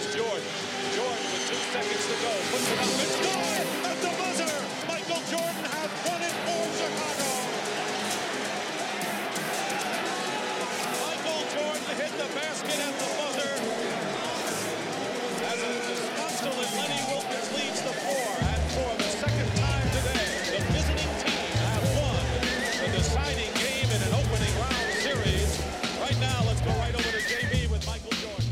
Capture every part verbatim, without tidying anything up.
Here's Jordan. Jordan with two seconds to go. Puts it up. It's good at the buzzer. Michael Jordan has won it for Chicago. Michael Jordan hit the basket at the buzzer. As a disconsolate Lenny Wilkens leads the floor. And for the second time today, the visiting team have won the deciding game in an opening round series. Right now, let's go right over to J B with Michael Jordan.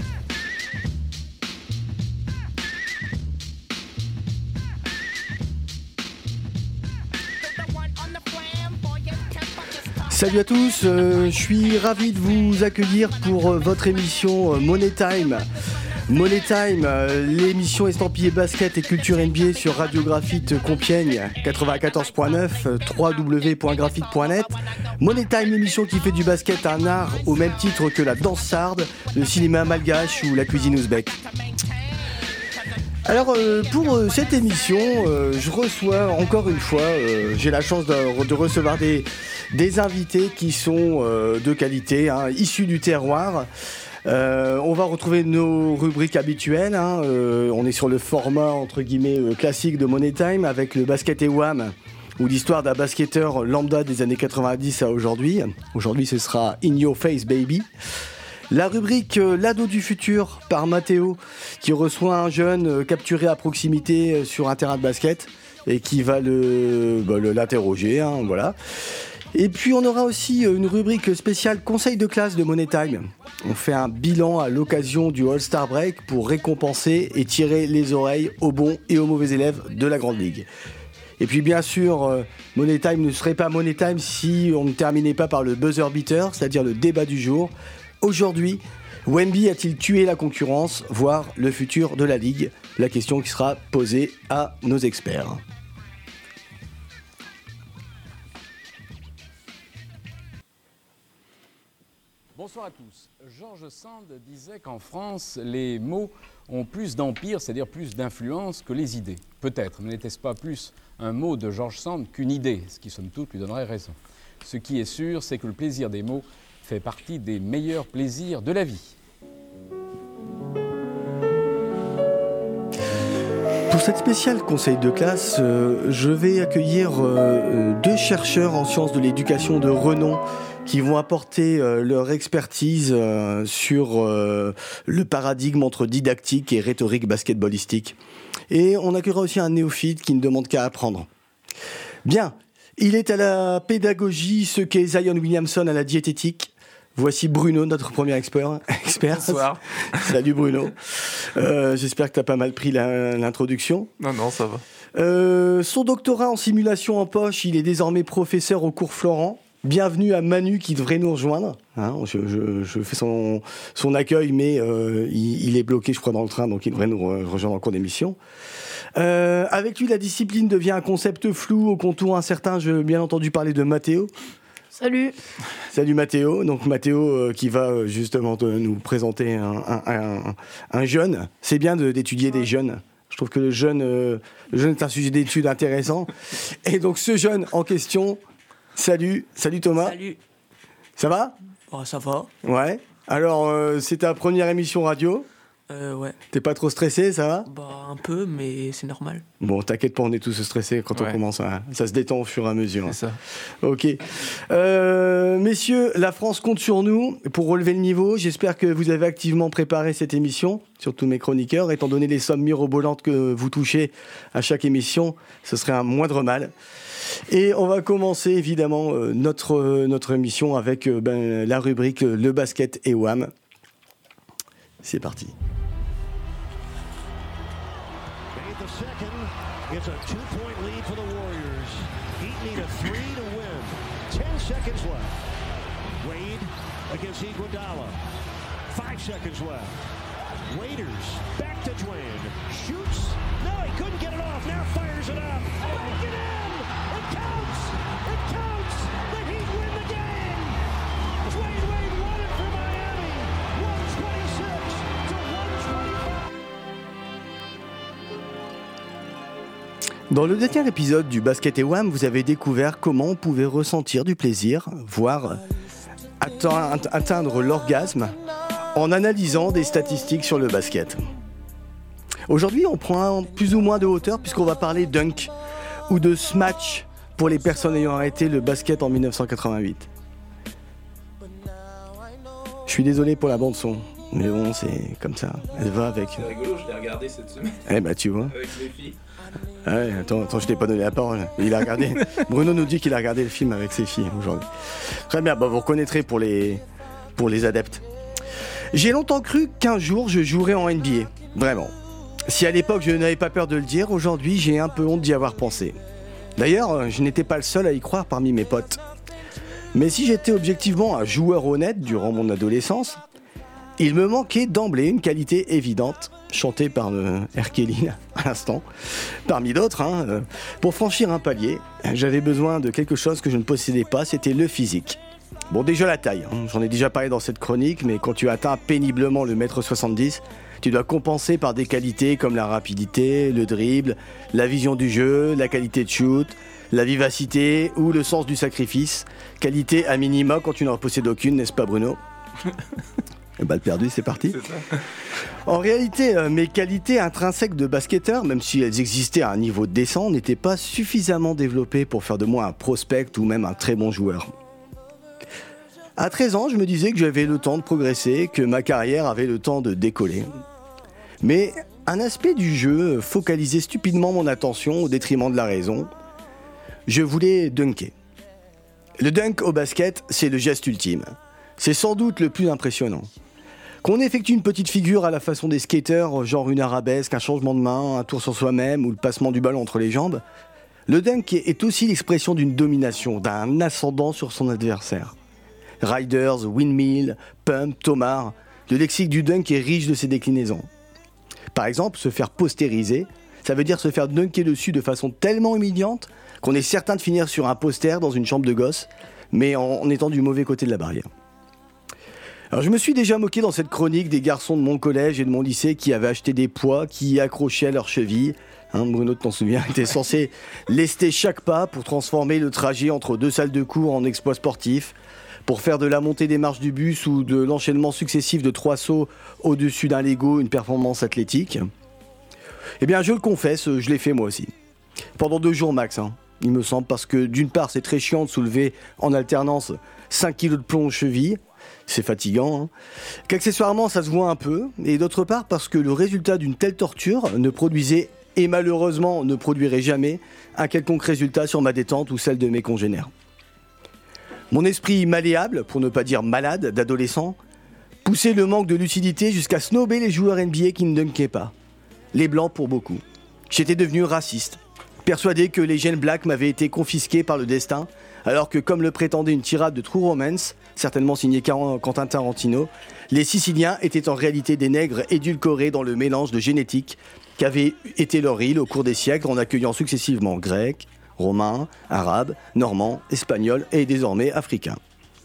Salut à tous, euh, je suis ravi de vous accueillir pour euh, votre émission euh, Money Time. Money Time, euh, l'émission estampillée basket et culture N B A sur Radio Graphite Compiègne quatre-vingt-quatorze point neuf, euh, w w w point graphite point net. Money Time, l'émission qui fait du basket un art au même titre que la danse sarde, le cinéma malgache ou la cuisine ouzbek. Alors euh, pour euh, cette émission, euh, je reçois encore une fois, euh, j'ai la chance de, de recevoir des, des invités qui sont euh, de qualité, hein, issus du terroir. Euh, on va retrouver nos rubriques habituelles, hein, euh, on est sur le format entre guillemets euh, classique de Money Time avec le basket et wham, ou l'histoire d'un basketteur lambda des années quatre-vingt-dix à aujourd'hui. Aujourd'hui ce sera In Your Face Baby. La rubrique euh, L'ado du futur par Mathéo qui reçoit un jeune euh, capturé à proximité euh, sur un terrain de basket et qui va le, bah, le l'interroger, hein, voilà. Et puis on aura aussi une rubrique spéciale conseil de classe de Money Time. On fait un bilan à l'occasion du All-Star Break pour récompenser et tirer les oreilles aux bons et aux mauvais élèves de la Grande Ligue. Et puis bien sûr, euh, Money Time ne serait pas Money Time si on ne terminait pas par le buzzer beater, c'est-à-dire le débat du jour. Aujourd'hui, Wemby a-t-il tué la concurrence, voire le futur de la Ligue ? La question qui sera posée à nos experts. Bonsoir à tous. George Sand disait qu'en France, les mots ont plus d'empire, c'est-à-dire plus d'influence que les idées. Peut-être, mais n'était-ce pas plus un mot de George Sand qu'une idée, ce qui, somme toute, lui donnerait raison. Ce qui est sûr, c'est que le plaisir des mots fait partie des meilleurs plaisirs de la vie. Pour cette spéciale conseil de classe, euh, je vais accueillir euh, deux chercheurs en sciences de l'éducation de renom qui vont apporter euh, leur expertise euh, sur euh, le paradigme entre didactique et rhétorique basketballistique. Et on accueillera aussi un néophyte qui ne demande qu'à apprendre. Bien, il est à la pédagogie ce qu'est Zion Williamson à la diététique. Voici Bruno, notre premier expert. expert. Bonsoir. Salut Bruno. Euh, j'espère que tu as pas mal pris la, l'introduction. Non, non, ça va. Euh, son doctorat en simulation en poche, il est désormais professeur au cours Florent. Bienvenue à Manu qui devrait nous rejoindre. Hein, je, je, je fais son, son accueil, mais euh, il, il est bloqué, je crois, dans le train, donc il devrait nous rejoindre en cours d'émission. Euh, avec lui, la discipline devient un concept flou, au contour incertain. Je veux bien entendu parler de Mathéo. Salut. Salut Mathéo. Donc Mathéo euh, qui va euh, justement euh, nous présenter un, un, un, un jeune. C'est bien de, d'étudier des jeunes. Je trouve que le jeune, euh, le jeune est un sujet d'étude intéressant. Et donc ce jeune en question, salut, salut Thomas. Salut. Ça va ? Oh, ça va. Ouais. Alors euh, c'est ta première émission radio ? Euh, ouais. T'es pas trop stressé, ça va ? Bah, un peu, mais c'est normal. Bon, t'inquiète pas, on est tous stressés quand Ouais. on commence. À... Ça se détend au fur et à mesure. C'est ça. Ok. Euh, messieurs, la France compte sur nous pour relever le niveau. J'espère que vous avez activement préparé cette émission, surtout mes chroniqueurs, étant donné les sommes mirobolantes que vous touchez à chaque émission, ce serait un moindre mal. Et on va commencer évidemment euh, notre, euh, notre émission avec euh, ben, la rubrique euh, Le basket et wham. C'est parti. It's a two-point lead for the Warriors. Heat need a three to win. Ten seconds left. Wade against Iguodala. Five seconds left. Raiders back to Dwayne. Shoots. No, he couldn't get it off. Now fires it up. Back it in. It counts. It counts. The Heat win the game. Dwayne Wade won it for Miami. one twenty-six to one twenty-five. Dans le dernier épisode du Basket et Wham, vous avez découvert comment on pouvait ressentir du plaisir, voire atteindre l'orgasme en analysant des statistiques sur le basket. Aujourd'hui, on prend plus ou moins de hauteur puisqu'on va parler dunk ou de smash pour les personnes ayant arrêté le basket en dix-neuf cent quatre-vingt-huit. Je suis désolé pour la bande son, mais bon, c'est comme ça. Elle va avec. C'est rigolo, je l'ai regardé cette semaine. Eh bah tu vois. Avec les filles. Ah ouais, attends, attends, je t'ai pas donné la parole. Il a regardé. Bruno nous dit qu'il a regardé le film avec ses filles aujourd'hui. Très bien, bah vous reconnaîtrez pour les pour les adeptes. J'ai longtemps cru qu'un jour je jouerais en N B A. Vraiment. Si à l'époque je n'avais pas peur de le dire, aujourd'hui j'ai un peu honte d'y avoir pensé. D'ailleurs, je n'étais pas le seul à y croire parmi mes potes. Mais si j'étais objectivement un joueur honnête durant mon adolescence, il me manquait d'emblée une qualité évidente, chantée par le R. Kelly à l'instant, parmi d'autres. Hein, pour franchir un palier, j'avais besoin de quelque chose que je ne possédais pas, c'était le physique. Bon, déjà la taille, hein, j'en ai déjà parlé dans cette chronique, mais quand tu atteins péniblement le mètre soixante-dix, tu dois compenser par des qualités comme la rapidité, le dribble, la vision du jeu, la qualité de shoot, la vivacité ou le sens du sacrifice. Qualité à minima quand tu n'en possèdes aucune, n'est-ce pas Bruno ? Balle perdue, c'est parti. C'est ça. En réalité, euh, mes qualités intrinsèques de basketteur, même si elles existaient à un niveau décent, n'étaient pas suffisamment développées pour faire de moi un prospect ou même un très bon joueur. À treize ans, je me disais que j'avais le temps de progresser, que ma carrière avait le temps de décoller. Mais un aspect du jeu focalisait stupidement mon attention au détriment de la raison. Je voulais dunker. Le dunk au basket, c'est le geste ultime. C'est sans doute le plus impressionnant. Qu'on effectue une petite figure à la façon des skaters, genre une arabesque, un changement de main, un tour sur soi-même ou le passement du ballon entre les jambes, le dunk est aussi l'expression d'une domination, d'un ascendant sur son adversaire. Riders, windmill, pump, tomar, le lexique du dunk est riche de ses déclinaisons. Par exemple, se faire postériser, ça veut dire se faire dunker dessus de façon tellement humiliante qu'on est certain de finir sur un poster dans une chambre de gosse, mais en, en étant du mauvais côté de la barrière. Alors je me suis déjà moqué dans cette chronique des garçons de mon collège et de mon lycée qui avaient acheté des poids, qui y accrochaient à leurs chevilles. Hein, Bruno, tu t'en souviens, était censé lester chaque pas pour transformer le trajet entre deux salles de cours en exploit sportif, pour faire de la montée des marches du bus ou de l'enchaînement successif de trois sauts au-dessus d'un Lego une performance athlétique. Eh bien, je le confesse, je l'ai fait moi aussi. Pendant deux jours max, hein, il me semble, parce que d'une part, c'est très chiant de soulever en alternance cinq kilos de plomb aux chevilles, c'est fatigant, hein. Qu'accessoirement ça se voit un peu, et d'autre part parce que le résultat d'une telle torture ne produisait, et malheureusement ne produirait jamais, un quelconque résultat sur ma détente ou celle de mes congénères. Mon esprit malléable, pour ne pas dire malade, d'adolescent, poussait le manque de lucidité jusqu'à snober les joueurs N B A qui ne dunkaient pas. Les blancs pour beaucoup. J'étais devenu raciste, persuadé que les gènes blacks m'avaient été confisqués par le destin, alors que, comme le prétendait une tirade de True Romance, certainement signée Quentin Tarantino, les Siciliens étaient en réalité des nègres édulcorés dans le mélange de génétique qu'avait été leur île au cours des siècles en accueillant successivement Grecs, Romains, Arabes, Normands, Espagnols et désormais Africains.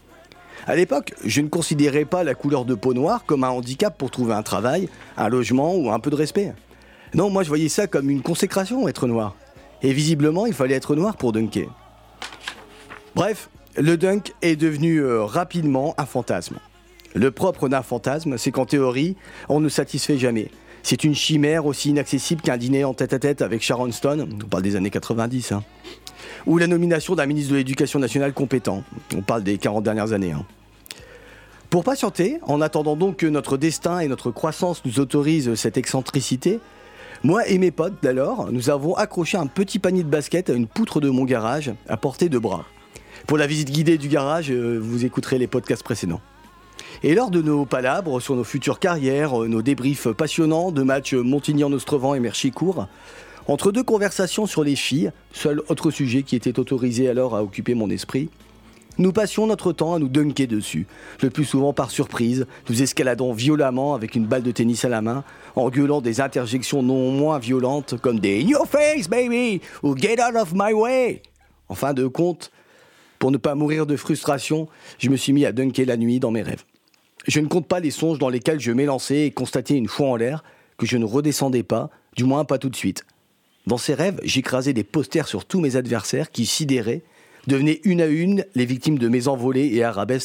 À l'époque, je ne considérais pas la couleur de peau noire comme un handicap pour trouver un travail, un logement ou un peu de respect. Non, moi je voyais ça comme une consécration, être noir. Et visiblement, il fallait être noir pour dunker. Bref, le dunk est devenu euh, rapidement un fantasme. Le propre d'un fantasme, c'est qu'en théorie, on ne satisfait jamais. C'est une chimère aussi inaccessible qu'un dîner en tête-à-tête avec Sharon Stone, on parle des années quatre-vingt-dix, hein, ou la nomination d'un ministre de l'Éducation nationale compétent, on parle des quarante dernières années. Hein. Pour patienter, en attendant donc que notre destin et notre croissance nous autorisent cette excentricité, moi et mes potes d'alors, nous avons accroché un petit panier de basket à une poutre de mon garage à portée de bras. Pour la visite guidée du garage, vous écouterez les podcasts précédents. Et lors de nos palabres sur nos futures carrières, nos débriefs passionnants de matchs Montigny-en-Ostrevent et Merchicourt, entre deux conversations sur les filles, seul autre sujet qui était autorisé alors à occuper mon esprit, nous passions notre temps à nous dunker dessus, le plus souvent par surprise, nous escaladons violemment avec une balle de tennis à la main, en gueulant des interjections non moins violentes comme des « In your face, baby !» ou « Get out of my way !» En fin de compte, pour ne pas mourir de frustration, je me suis mis à dunker la nuit dans mes rêves. Je ne compte pas les songes dans lesquels je m'élançais et constatais une fois en l'air que je ne redescendais pas, du moins pas tout de suite. Dans ces rêves, j'écrasais des posters sur tous mes adversaires qui, sidérés, devenaient une à une les victimes de mes envolées et arabesques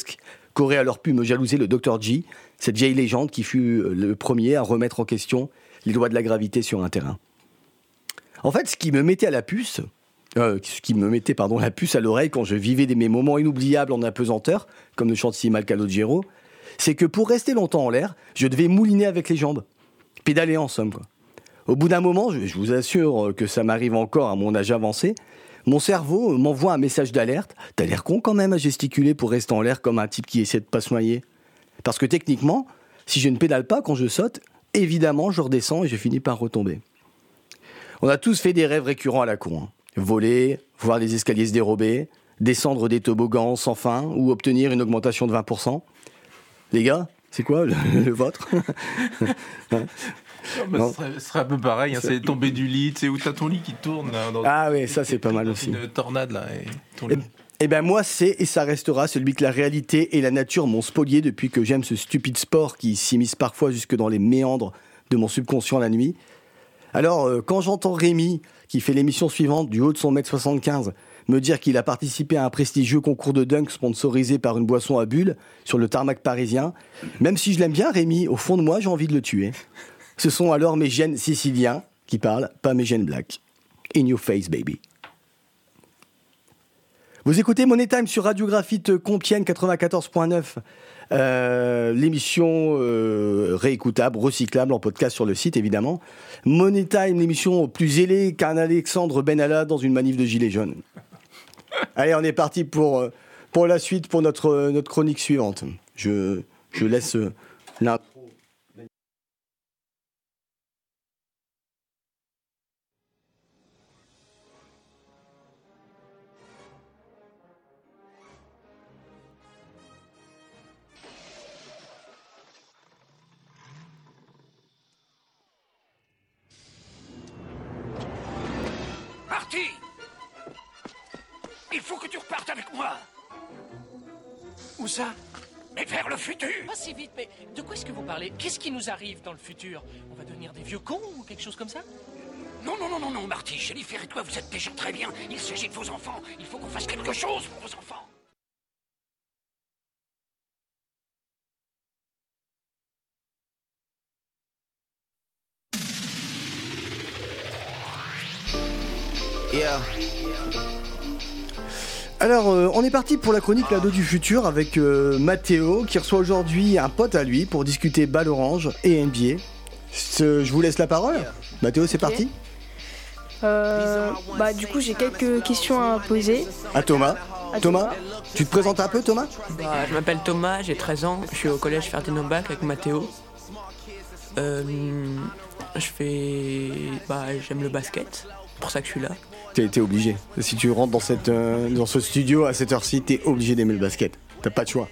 qu'aurait alors pu me jalouser le docteur J, cette vieille légende qui fut le premier à remettre en question les lois de la gravité sur un terrain. En fait, ce qui me mettait à la puce, euh, ce qui me mettait pardon la puce à l'oreille quand je vivais des, mes moments inoubliables en apesanteur, comme le chante si mal Calogero, c'est que pour rester longtemps en l'air, je devais mouliner avec les jambes, pédaler en somme, quoi. Au bout d'un moment, je, je vous assure que ça m'arrive encore à mon âge avancé, mon cerveau m'envoie un message d'alerte. T'as l'air con quand même à gesticuler pour rester en l'air comme un type qui essaie de pas se noyer. Parce que techniquement, si je ne pédale pas quand je saute, évidemment je redescends et je finis par retomber. On a tous fait des rêves récurrents à la con. Hein. Voler, voir les escaliers se dérober, descendre des toboggans sans fin ou obtenir une augmentation de vingt pour cent. Les gars, c'est quoi le, le vôtre? Hein? Non, ce, serait, ce serait un peu pareil, hein, c'est tomber du lit, tu sais, où t'as ton lit qui tourne. Là, dans ah oui, ça c'est pas mal dans aussi. Une tornade là. Et ton et, lit. et ben moi c'est et ça restera celui que la réalité et la nature m'ont spolié depuis que j'aime ce stupide sport qui s'immisce parfois jusque dans les méandres de mon subconscient la nuit. Alors euh, quand j'entends Rémi, qui fait l'émission suivante du haut de son mètre soixante-quinze, me dire qu'il a participé à un prestigieux concours de dunk sponsorisé par une boisson à bulles sur le tarmac parisien, même si je l'aime bien Rémi, au fond de moi j'ai envie de le tuer. Ce sont alors mes gènes siciliens qui parlent, pas mes gènes blacks. In your face, baby. Vous écoutez Money Time sur Radio Graphite Compiègne quatre-vingt-quatorze point neuf. Euh, l'émission euh, réécoutable, recyclable en podcast sur le site, évidemment. Money Time, l'émission plus zélée qu'un Alexandre Benalla dans une manif de gilets jaunes. Allez, on est parti pour, pour la suite, pour notre, notre chronique suivante. Je, je laisse l'intro. Marty! Il faut que tu repartes avec moi! Où ça? Mais vers le futur! Pas si vite, mais de quoi est-ce que vous parlez? Qu'est-ce qui nous arrive dans le futur? On va devenir des vieux cons ou quelque chose comme ça? Non, non, non, non, non, Marty, Jennifer et toi, vous êtes déjà très bien. Il s'agit de vos enfants. Il faut qu'on fasse quelque chose pour vos enfants. Yeah. Alors, euh, on est parti pour la chronique L'ado du futur avec euh, Mathéo qui reçoit aujourd'hui un pote à lui pour discuter balle orange et N B A. Ce, je vous laisse la parole. Mathéo, c'est okay. parti. Euh, bah du coup j'ai quelques questions à poser. À Thomas. À Thomas, Thomas, tu te présentes un peu, Thomas? Bah, je m'appelle Thomas, j'ai treize ans, je suis au collège Ferdinand Bach avec Mathéo. Euh, je fais, bah j'aime le basket, c'est pour ça que je suis là. T'es, t'es obligé. Si tu rentres dans, cette, euh, dans ce studio à cette heure-ci, t'es obligé d'aimer le basket. T'as pas de choix.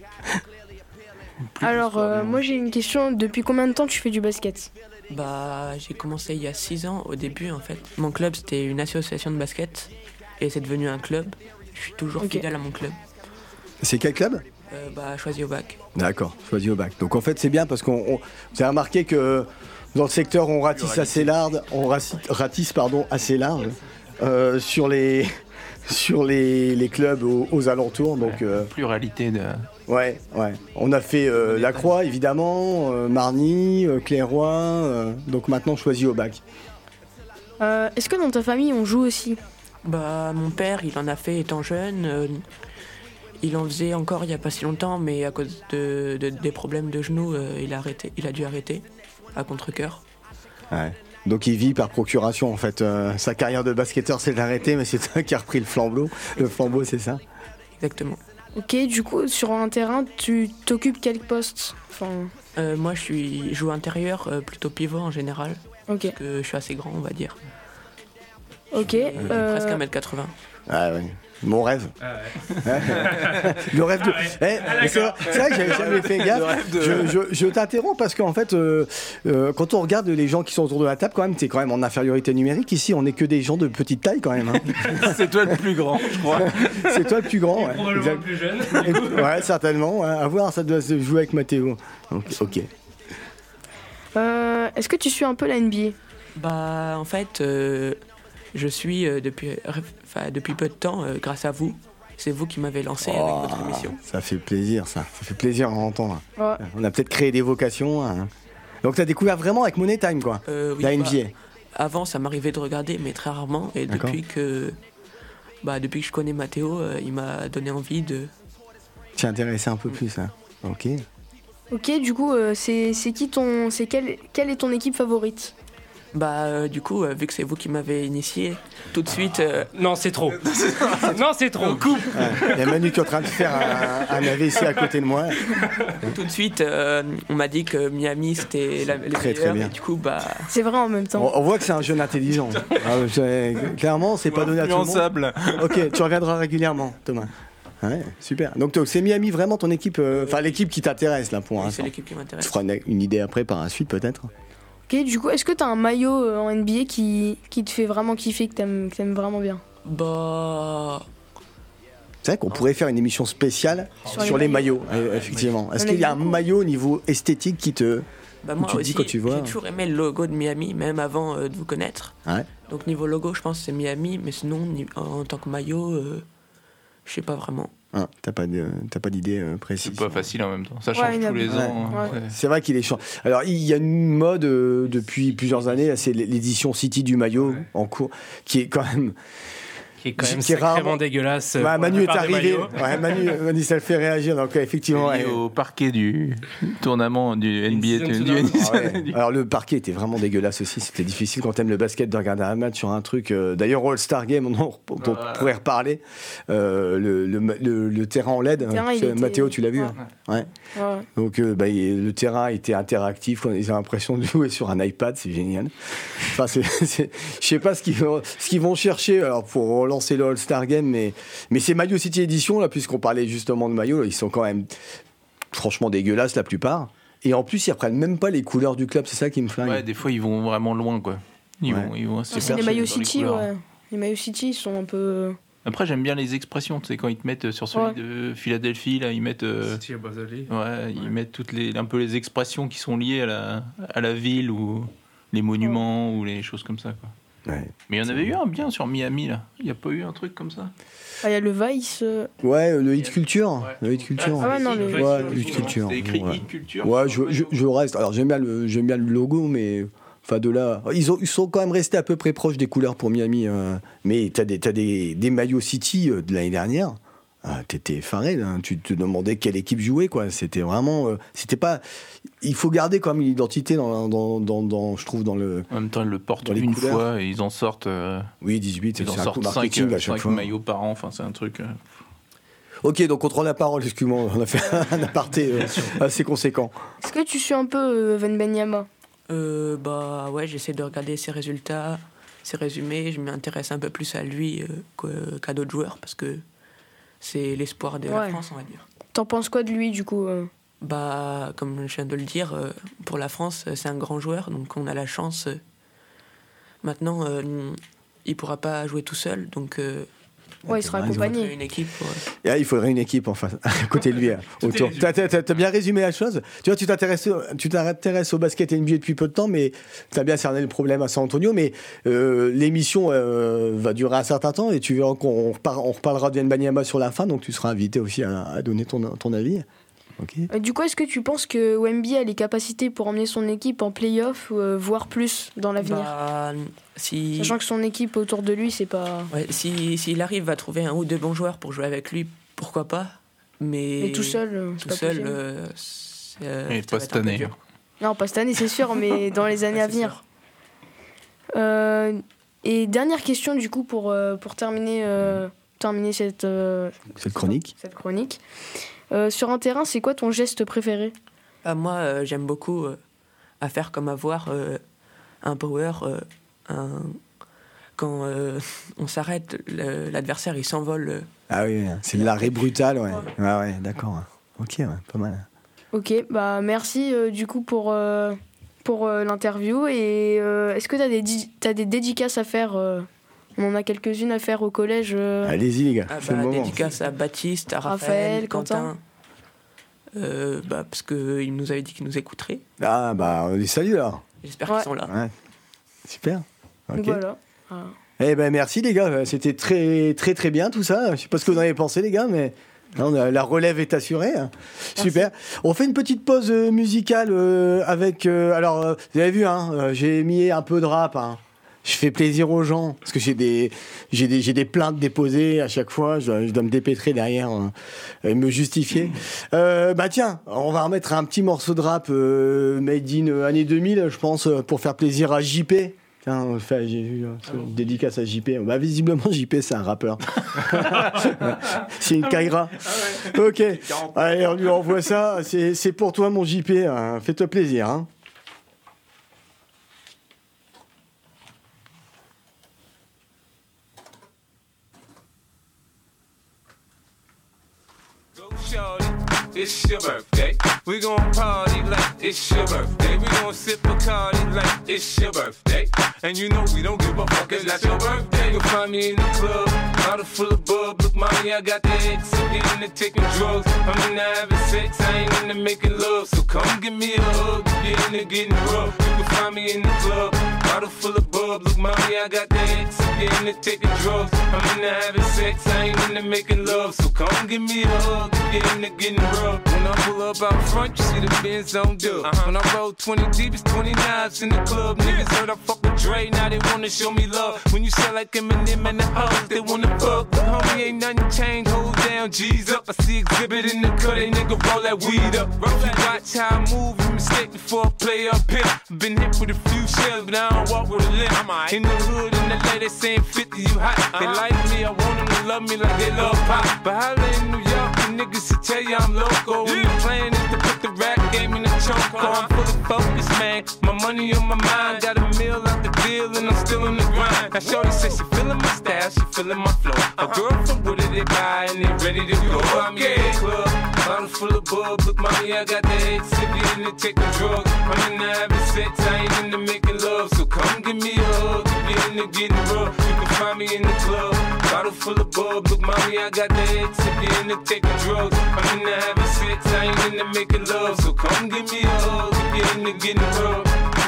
Alors, euh, moi j'ai une question. Depuis combien de temps tu fais du basket? Bah, j'ai commencé il y a six ans au début en fait. Mon club c'était une association de basket et c'est devenu un club. Je suis toujours okay. fidèle à mon club. C'est quel club? euh, Bah, Choisi au bac. D'accord, Choisi au bac. Donc en fait c'est bien parce qu'on, on, vous avez remarqué que dans le secteur on ratisse assez large, on ratisse, ratisse pardon assez large euh, sur les sur les, les clubs aux, aux alentours. Donc euh, pluralité de. Ouais, ouais. On a fait euh, La Croix, évidemment, euh, Marny, euh, Clairoy, euh, donc maintenant Choisi au bac. Euh, est-ce que dans ta famille, on joue aussi? Bah, mon père, il en a fait étant jeune. Euh, il en faisait encore il n'y a pas si longtemps, mais à cause de, de, des problèmes de genoux, euh, il, a arrêté, il a dû arrêter, à contre-cœur. Ouais. Donc il vit par procuration, en fait. Euh, sa carrière de basketteur, c'est d'arrêter, mais c'est toi qui as repris le flambeau. Le flambeau, c'est ça? Exactement. Ok, du coup, sur un terrain, tu t'occupes quel poste? Enfin... euh, Moi, je suis joue intérieur, euh, plutôt pivot en général. Ok. Parce que je suis assez grand, on va dire. Ok. Euh, euh... Presque un mètre quatre-vingts. Ah oui. Mon rêve. Ah ouais. Le rêve de. Ah ouais. Eh, ah, c'est, vrai, c'est vrai que j'avais jamais fait gaffe. De... Je, je, je t'interromps parce qu'en fait, euh, euh, quand on regarde les gens qui sont autour de la table, quand même, t'es quand même en infériorité numérique. Ici, on n'est que des gens de petite taille quand même. Hein. C'est toi le plus grand, je crois. C'est toi le plus grand. Ouais. Probablement exact. Le plus jeune. Et, ouais, certainement. Ouais. À voir, ça doit se jouer avec Mathéo. Ok. okay. Euh, est-ce que tu suis un peu la N B A? Bah, en fait. Euh... Je suis euh, depuis, enfin, depuis peu de temps, euh, grâce à vous, c'est vous qui m'avez lancé Oh, avec votre émission. Ça fait plaisir, ça. Ça fait plaisir à entendre. Ouais. On a peut-être créé des vocations. Hein. Donc, tu as découvert vraiment avec Money Time, quoi. Euh, oui, La N bah, B A. avant, ça m'arrivait de regarder, mais très rarement. Et D'accord. depuis que, bah, depuis que je connais Matteo, euh, il m'a donné envie de. Tu t'es intéressé un peu plus, hein. Ok. Ok, du coup, euh, c'est c'est qui ton. C'est quelle, quelle est ton équipe favorite? Bah, euh, du coup, euh, vu que c'est vous qui m'avez initié, tout de suite. euh, Non, c'est trop. Non, c'est trop. Coupe. Il y a Manu qui est en train de faire un, un A V C à côté de moi. Tout de suite, euh, on m'a dit que Miami c'était la, les Très, meilleurs, très bien. et du coup, bah. C'est vrai en même temps. On, on voit que c'est un jeune intelligent. Ah, c'est- clairement, c'est pas donné à tout le monde. Influençable. Ok, tu reviendras régulièrement, Thomas. Ouais, super. Donc toi, c'est Miami vraiment ton équipe, euh, enfin l'équipe qui t'intéresse là pour Oui, l'instant. c'est l'équipe qui Tu m'intéresse. feras une, une idée après par la suite peut-être. Ok, du coup, est-ce que t'as un maillot euh, en N B A qui, qui te fait vraiment kiffer, que t'aimes, que t'aimes vraiment bien? Bah. C'est vrai qu'on pourrait faire une émission spéciale sur, Sur les, les maillots, euh, effectivement. Est-ce On a qu'il y a eu un beaucoup. maillot au niveau esthétique qui te... Bah Où moi tu te aussi, dis quand tu vois- j'ai toujours aimé le logo de Miami, même avant euh, de vous connaître. Ouais. Donc niveau logo, je pense que c'est Miami, mais sinon, ni- en tant que maillot, euh, je sais pas vraiment. Hein, t'as pas de- t'as pas d'idée euh, précise. C'est pas facile en même temps. Ça Ouais, change il y a- tous les Ouais. ans. hein. Ouais. C'est vrai qu'il est chiant. Alors il y a une mode euh, depuis plusieurs années, c'est l'édition City du maillot en cours, qui est quand même... Qui est quand même Qui est sacrément rarement- dégueulasse. Ouais, pour la Manu est plupart des arrivé. maillots. Ouais, Manu, Manu, ça le fait réagir. Donc euh, effectivement. Lié ouais. au parquet du tournament du N B A. In-season du- du- Ah ouais. Alors le parquet était vraiment dégueulasse aussi. C'était difficile quand t'aimes le basket de regarder un match sur un truc. euh, D'ailleurs au All-Star Game, on, on, on pourrait reparler. Euh, le, le, le, le terrain en L E D. Le terrain, hein, il c'est- était- Mathéo, tu l'as vu Ouais. hein Ouais. Ouais. Donc euh, bah, il- le terrain était interactif. Ils ont l'impression de jouer sur un iPad. C'est génial. Enfin, c'est, c'est, je sais pas ce qu'ils vont, ce qu'ils vont chercher alors pour relancer le All-Star Game, mais mais ces Maillot City Edition là, puisqu'on parlait justement de maillots, là, ils sont quand même franchement dégueulasses la plupart. Et en plus, ils reprennent même pas les couleurs du club. C'est ça qui me flingue. Ouais, des fois ils vont vraiment loin quoi. Ils Ouais. vont, ils vont assez Ah, c'est les chercher maillots dans les City, couleurs. ouais. Les maillots City, ils sont un peu. Après j'aime bien les expressions, tu sais quand ils te mettent sur celui Ouais. de Philadelphie là, ils mettent euh, City à Basali. ouais, ils mettent toutes les un peu les expressions qui sont liées à la à la ville ou les monuments ou les choses comme ça quoi. Ouais. Mais il y en avait eu un bien sur Miami là. Il y a pas eu un truc comme ça. Ah, il y a le Vice. euh, Ouais, le hit culture. Ouais. Le hit culture. Ah ouais, non, le- Ouais, le hit culture. C'est écrit Ouais. Hit Culture. Ouais, je, je, je reste. Alors j'aime bien le, j'aime bien le logo, mais enfin de là, ils, ont, ils sont quand même restés à peu près proches des couleurs pour Miami. euh, mais t'as des, t'as des, des maillots City euh, de l'année dernière. Ah, t'étais effaré, là. Tu te demandais quelle équipe jouait, quoi. C'était vraiment, euh, c'était pas. Il faut garder quand même l'identité dans, dans, dans, dans, je trouve dans le. En même temps, ils le portent Dans les une couleurs. fois et ils en sortent. euh, Oui, dix-huit, ils en c'est un coup sortent cinq marketing à chaque fois. maillots par an. Enfin, c'est un truc. euh, Ok, donc on te rend la parole. Excuse-moi, on a fait un aparté euh, assez conséquent. Est-ce que tu suis un peu euh, Wembanyama? Euh, bah ouais, j'essaie de regarder ses résultats, ses résumés. Je m'intéresse un peu plus à lui euh, que- qu'à d'autres joueurs parce que c'est l'espoir de la Ouais. France, on va dire. T'en penses quoi de lui, du coup euh Bah, comme je viens de le dire, euh, pour la France, euh, c'est un grand joueur, donc on a la chance. euh. Maintenant, euh, il pourra pas jouer tout seul, donc euh, Ouais, il sera t'as raison. il faudrait accompagné. une équipe. pour, euh, Et là, il faudrait une équipe en face, à côté de lui, hein, autour. T'as, t'as- t'as bien résumé la chose. Tu vois, tu t'intéresses, au- tu t'intéresses au basket N B A depuis peu de temps, mais t'as bien cerné le problème à San Antonio. Mais euh, l'émission euh, va durer un certain temps et tu verras qu'on repar- on reparlera de Wembanyama sur la fin, donc tu seras invité aussi à, à donner ton, ton avis. Ok. Euh, Du coup, est-ce que tu penses que Wemby a les capacités pour emmener son équipe en play-off, euh, voire plus dans l'avenir? bah, si, Sachant que son équipe autour de lui, c'est pas. ouais, si, s'il arrive à trouver un ou deux bons joueurs pour jouer avec lui, pourquoi pas. Mais, Mais tout seul, euh, c'est tout pas seul, possible. euh, c'est, euh, Et ça pas va cette être un peu année. dur. Non, pas cette année, c'est sûr, mais dans les années Ouais, à c'est venir. sûr. Euh, et dernière question, du coup, pour, euh, pour terminer, euh, terminer cette, euh, Cette chronique. cette chronique. Euh, sur un terrain, c'est quoi ton geste préféré? Ah, moi, euh, j'aime beaucoup euh, à faire comme avoir euh, un power. euh, un... Quand euh, on s'arrête, le- l'adversaire il s'envole. euh, Ah oui, c'est de l'arrêt brutal, ouais. Ouais, ouais, d'accord. Ok, ouais, pas mal. Ok, bah merci euh, du coup pour, euh, pour euh, l'interview. Et euh, est-ce que tu as des, di- t'as des dédicaces à faire euh, On en a quelques-unes à faire au collège. euh. Allez-y, les gars, Ah c'est bah, le moment. dédicace à Baptiste, à Raphaël, Raphaël, Quentin. Quentin. Euh, bah, parce qu'il nous avait dit qu'il nous écouterait. Ah, bah, on les salue alors. J'espère Ouais. qu'ils sont là. Ouais. Super. Donc Ok. voilà. Ah. Eh ben merci les gars, c'était très très très bien tout ça. Je sais pas ce que vous en avez pensé les gars, mais non, la relève est assurée. Super. On fait une petite pause musicale euh, avec. Euh, alors, euh, vous avez vu, hein, euh, j'ai mis un peu de rap. Hein. Je fais plaisir aux gens parce que j'ai des j'ai des j'ai des plaintes déposées à chaque fois. Je dois, je dois me dépêtrer derrière euh, et me justifier. Euh, bah tiens, on va remettre un petit morceau de rap euh, made in euh, année deux mille, je pense, pour faire plaisir à J P. Tiens, enfin, j'ai vu euh, une dédicace à J P. Bah, visiblement, J P, c'est un rappeur. C'est une Kaira. Ah ouais. Ok. Allez, on lui envoie ça. C'est, c'est pour toi, mon J P. Hein. Fais-toi plaisir. Hein. It's your birthday. We gon' party like it's your birthday. We gon' sip Bacardi like it's your birthday. And you know we don't give a fuck, it's not your birthday. You'll find me in the club, bottle full of bub. Look, mommy, I got the X. I'm into taking drugs. I'm into having sex, I ain't into making love. So come give me a hug, if you're into getting rough. You can find me in the club, bottle full of bub. Look, mommy, I got the X. I'm into taking drugs. I'm into having sex, I ain't into making love. So come give me a hug, if you're into getting rough. When I pull up out front, you see the Benz on dub. Uh-huh. When I roll twenty deep, it's twenty-nines in the club. Niggas heard I fuck with Dre, now they wanna show me love. When you sell like Eminem and the hoes, they wanna fuck. But homie, ain't nothing changed, hold down, G's up. I see exhibit in the cut, they nigga roll that weed up. Roll that watch how I move, you mistake before I play up here. Been hit with a few shells, but I don't walk with a limp. Right. In the hood, in the lady saying fifty, you hot. Uh-huh. They like me, I want them to love me like they love pop. But holla in New York, the niggas will tell you I'm local. Yeah. The plan is to put the rap game in the choke. Uh-huh. I'm fully focused, man. My money on my mind. Got a meal out the deal and I'm still in the grind. Now shorty says she feeling my style, she feeling my flow. Uh-huh. A girl from Wooded, they buy and they ready to go. I'm in the club, bottle full of bub. Look, mommy, I got the head sick, in to take the drugs. I'm into having sex, I ain't into making love. So come give me a hug, if you're into getting rough. You can find me in the club, bottle full of bub. Look, mommy, I got the head sick, in to taking drugs. I'm into having sex, I ain't into making love. So come give me a hug, if you're into getting rough.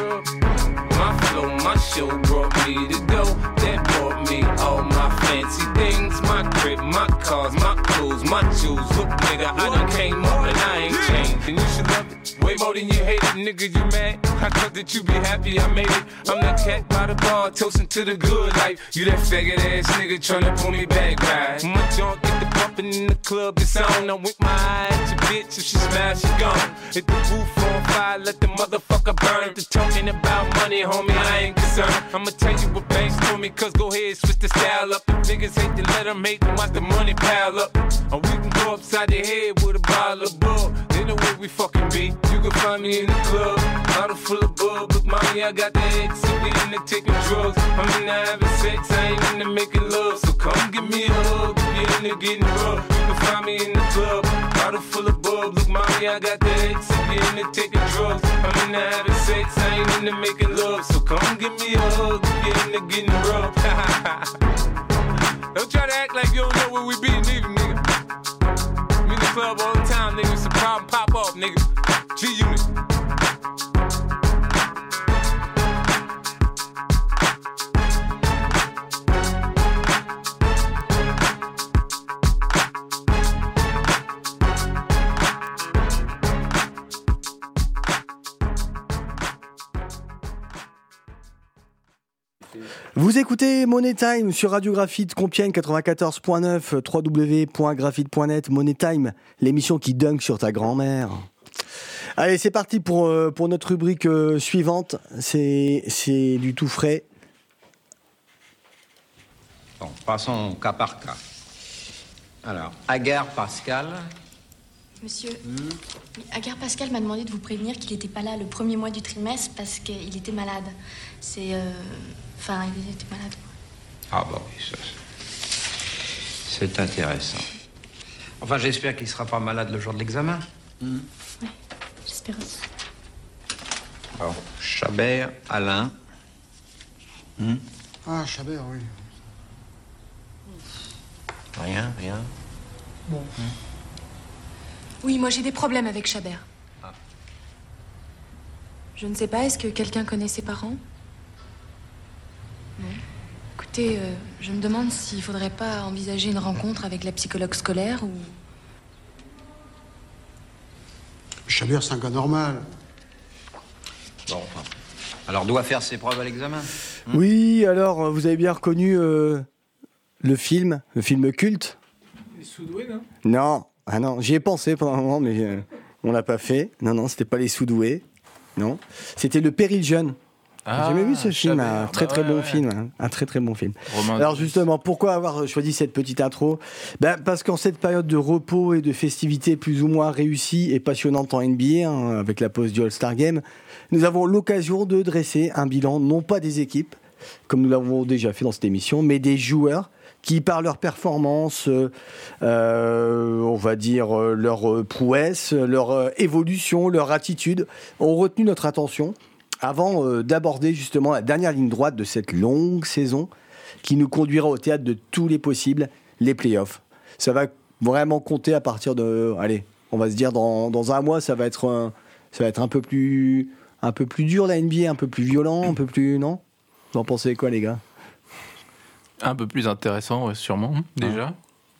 My flow, my show brought me to go. That brought me all my fancy things. My crib, my cars, my clothes, my jewels. Look, nigga, I done came up and I ain't changed. And you should love it way more than you hate it, nigga, you mad? I thought that you be happy I made it. I'm that cat by the bar, toasting to the good life. You that faggot ass nigga tryna pull me back, right? My junk get the bumpin' in the club, it's on. I'm with my eye at your bitch, if she smash, she gone. Hit the roof on fire, let the motherfucker burn. If they're talking about money, homie, I ain't concerned. I'ma tell you what banks told me, cause go ahead, switch the style up. The niggas hate to let them hate them, watch the money pile up. Or we can go upside the head with a bottle of bug. They know where we fucking be. You can find me in the club, bottle full of bug. Look, mommy, I got the X, if we into taking drugs. I'm into having sex, I ain't into making love. So come give me a hug, if you're into getting rough. You can find me in the club, bottle full of bug. Look, mommy, I got the X, if you're into taking drugs. I'm into having sex, I ain't into making love. So come give me a hug, if you're into getting rough. Don't try to act like you don't know where we be, nigga, nigga. We in the club all the time, nigga. Some problem pop off, nigga. G-Unit. Vous écoutez Money Time sur Radio Graphite Compiègne quatre-vingt-quatorze point neuf, w w w point graphite point net. Money Time, l'émission qui dunk sur ta grand-mère. Allez, c'est parti pour, euh, pour notre rubrique euh, suivante. C'est, c'est du tout frais. Bon, passons cas par cas. Alors, Agar Pascal. Monsieur, mmh. oui, Agar Pascal m'a demandé de vous prévenir qu'il n'était pas là le premier mois du trimestre parce qu'il était malade. C'est... Euh... Enfin, il était malade. Ah bah oui, ça, c'est intéressant. Enfin, j'espère qu'il ne sera pas malade le jour de l'examen. Mmh. Oui, j'espère aussi. Bon, Chabert, Alain. Mmh. Ah, Chabert, oui. Rien, rien. Bon. Mmh. Oui, moi j'ai des problèmes avec Chabert. Ah. Je ne sais pas, est-ce que quelqu'un connaît ses parents? Non. Écoute, Écoutez, euh, je me demande s'il faudrait pas envisager une rencontre avec la psychologue scolaire ou... Chabert, c'est un gars normal. Bon, enfin. Alors, doit faire ses preuves à l'examen. Hmm. Oui, alors, vous avez bien reconnu euh, le film, le film culte. Les Soudoués, non ? Non, ah non, j'y ai pensé pendant un moment, mais euh, on l'a pas fait. Non, non, c'était pas les Soudoués. Non, c'était Le Péril jeune. Ah, j'ai jamais vu ce film, Chabert. un très Bah très ouais, bon ouais. film, hein, un très très bon film. Romain Alors Duris. justement, pourquoi avoir choisi cette petite intro ? Ben, parce qu'en cette période de repos et de festivités plus ou moins réussies et passionnantes en N B A, hein, avec la pause du All-Star Game, nous avons l'occasion de dresser un bilan non pas des équipes, comme nous l'avons déjà fait dans cette émission, mais des joueurs qui, par leur performance, euh, euh, on va dire euh, leur euh, prouesse, leur euh, évolution, leur attitude, ont retenu notre attention avant euh, d'aborder justement la dernière ligne droite de cette longue saison qui nous conduira au théâtre de tous les possibles, les playoffs. Ça va vraiment compter à partir de... Allez, on va se dire dans, dans un mois, ça va être un, ça va être un peu plus, un peu plus dur la N B A, un peu plus violent, un peu plus... Non ? Vous en pensez quoi, les gars ? Un peu plus intéressant, ouais, sûrement, déjà.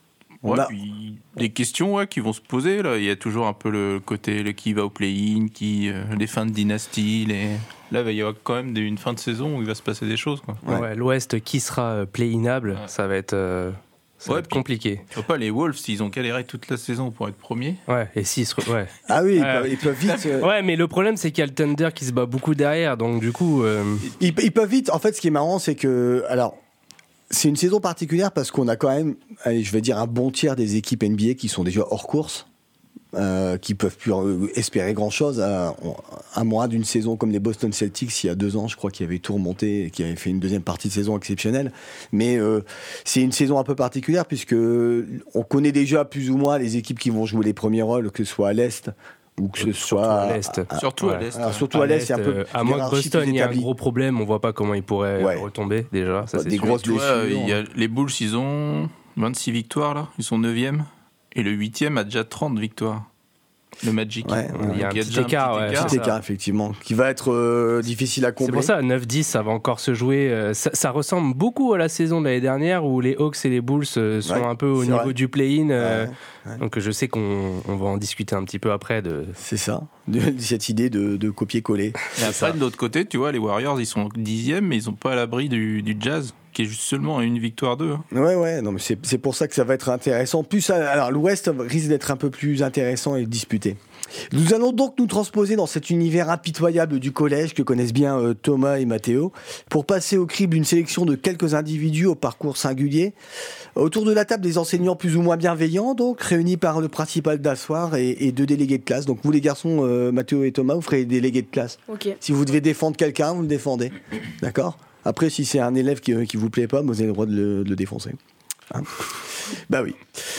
On Ouais, a- puis des questions ouais, qui vont se poser. Là. Il y a toujours un peu le côté le qui va au play-in, qui, euh, les fins de dynastie. Les... Là, il va y avoir quand même des- une fin de saison où il va se passer des choses. Quoi. Ouais. Ouais, l'Ouest qui sera euh, play-inable, ça va être, euh, ça Ouais, va être puis- compliqué. Je vois pas, les Wolves, ils ont galéré toute la saison pour être premiers. Ouais, et s'ils se re- ouais. Ah oui, ils, Ouais. peuvent, ils peuvent vite... euh, Ouais, mais le problème, c'est qu'il y a le Thunder qui se bat beaucoup derrière, donc du coup. euh, Ils, ils peuvent vite. En fait, ce qui est marrant, c'est que... Alors, c'est une saison particulière parce qu'on a quand même, allez, je vais dire, un bon tiers des équipes N B A qui sont déjà hors course, euh, qui peuvent plus euh, espérer grand-chose. À, à moins d'une saison comme les Boston Celtics, il y a deux ans, je crois, qui avaient tout remonté et qui avaient fait une deuxième partie de saison exceptionnelle. Mais euh, c'est une saison un peu particulière puisque on connaît déjà plus ou moins les équipes qui vont jouer les premiers rôles, que ce soit à l'Est ou que ce soit à l'Est. Surtout à Ouais. l'Est. Alors, surtout à l'Est, c'est un peu euh, à moins que hiérarchie Boston, plus il y a un établie. gros problème, on voit pas comment il pourrait Ouais. retomber déjà. Ça, Ouais, c'est des sûr. grosses Tu vois, blessures. il y a, les Bulls, ils ont vingt-six victoires, là. Ils sont neuvième. Et le huitième a déjà trente victoires. Le Magic. Ouais, il y a un Donc, petit déjà écart, ouais. Petit c'est écart, effectivement, qui va être euh, difficile à C'est combler. pour ça, neuf dix, ça va encore se jouer. euh, Ça, ça ressemble beaucoup à la saison de l'année dernière où les Hawks et les Bulls euh, sont Ouais, un peu au c'est niveau vrai. du play-in. euh, Ouais, ouais. Donc je sais qu'on on va en discuter un petit peu après. De... C'est ça, de, de cette idée de, de copier-coller. Et après, de l'autre côté, tu vois, les Warriors, ils sont dixième, mais ils sont pas à l'abri du, du Jazz, qui est juste seulement à une victoire d'eux. hein. Ouais, ouais, non, mais c'est, c'est pour ça que ça va être intéressant. Plus, alors, l'Ouest risque d'être un peu plus intéressant et disputé. Nous allons donc nous transposer dans cet univers impitoyable du collège que connaissent bien euh, Thomas et Mathéo, pour passer au crible une sélection de quelques individus au parcours singulier. Autour de la table, des enseignants plus ou moins bienveillants, donc réunis par le principal d'asseoir et, et deux délégués de classe. Donc vous les garçons, euh, Mathéo et Thomas, vous ferez les délégués de classe. Ok. Si vous devez défendre quelqu'un, vous le défendez. D'accord ? Après, si c'est un élève qui, qui vous plaît pas, vous avez le droit de le, de le défoncer. Hein ? Bah oui.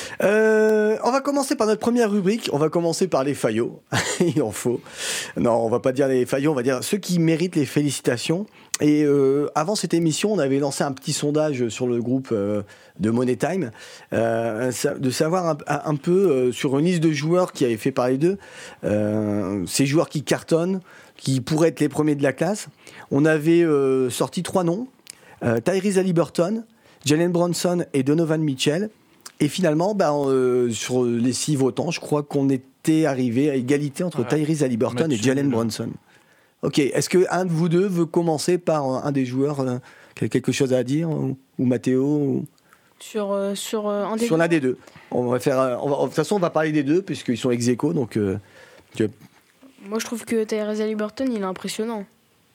Euh, on va commencer par notre première rubrique. On va commencer par les faillots. Il en faut. Non, on va pas dire les faillots, on va dire ceux qui méritent les félicitations. Et euh, avant cette émission, on avait lancé un petit sondage sur le groupe euh, de Money Time, euh, de savoir un, un peu euh, sur une liste de joueurs qui avaient fait parler d'eux, euh, ces joueurs qui cartonnent, qui pourraient être les premiers de la classe. On avait euh, sorti trois noms, euh, Tyrese Haliburton, Jalen Brunson et Donovan Mitchell. Et finalement, bah, euh, sur les six votants, je crois qu'on était arrivé à égalité entre Ouais. Tyrese Haliburton Match et Jalen nul. Brunson. Ok, est-ce que un de vous deux veut commencer par un des joueurs euh, qui a quelque chose à dire, ou, ou Mathéo, ou... Sur, euh, sur euh, un des sur l'un deux. des deux. On va faire, euh, on va- de toute façon, on va parler des deux puisqu'ils sont ex aequo, donc euh, tu- Moi, je trouve que Tyrese Haliburton, il est impressionnant.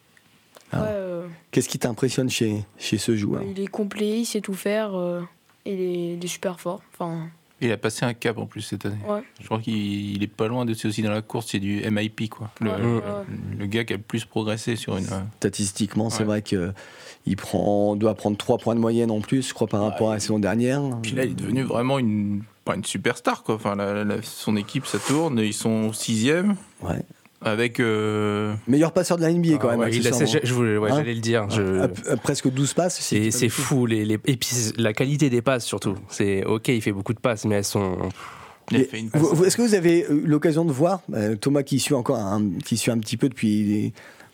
Ah. Ouais, euh, qu'est-ce qui t'impressionne chez, chez ce joueur? il est complet, il sait tout faire, euh, et il est, il est super fort. Enfin, Il a passé un cap en plus cette année. ouais. Je crois qu'il il est pas loin de c'est aussi dans la course, c'est du M I P quoi. Le, Ouais, le- ouais. le gars qui a le plus progressé sur une. Statistiquement, c'est Ouais. vrai que il prend, doit prendre trois points de moyenne en plus, je crois, par rapport à la saison dernière. Puis là, il est devenu vraiment une pas une superstar quoi. Enfin, la- la- son équipe ça tourne, ils sont sixième. Ouais. Avec. euh, Meilleur passeur de la N B A quand Ah même. ouais, il a- accessoirement. c'est- je voulais- ouais, Hein j'allais le dire. je- Ah, ah, presque douze passes. C'est c'est fou, les, les- et puis la qualité des passes surtout. C'est ok, il fait beaucoup de passes, mais elles sont. il a fait une passe. Vous- vous- Est-ce que vous avez eu l'occasion de voir, euh, Thomas qui suit encore un, qui suit un petit peu depuis,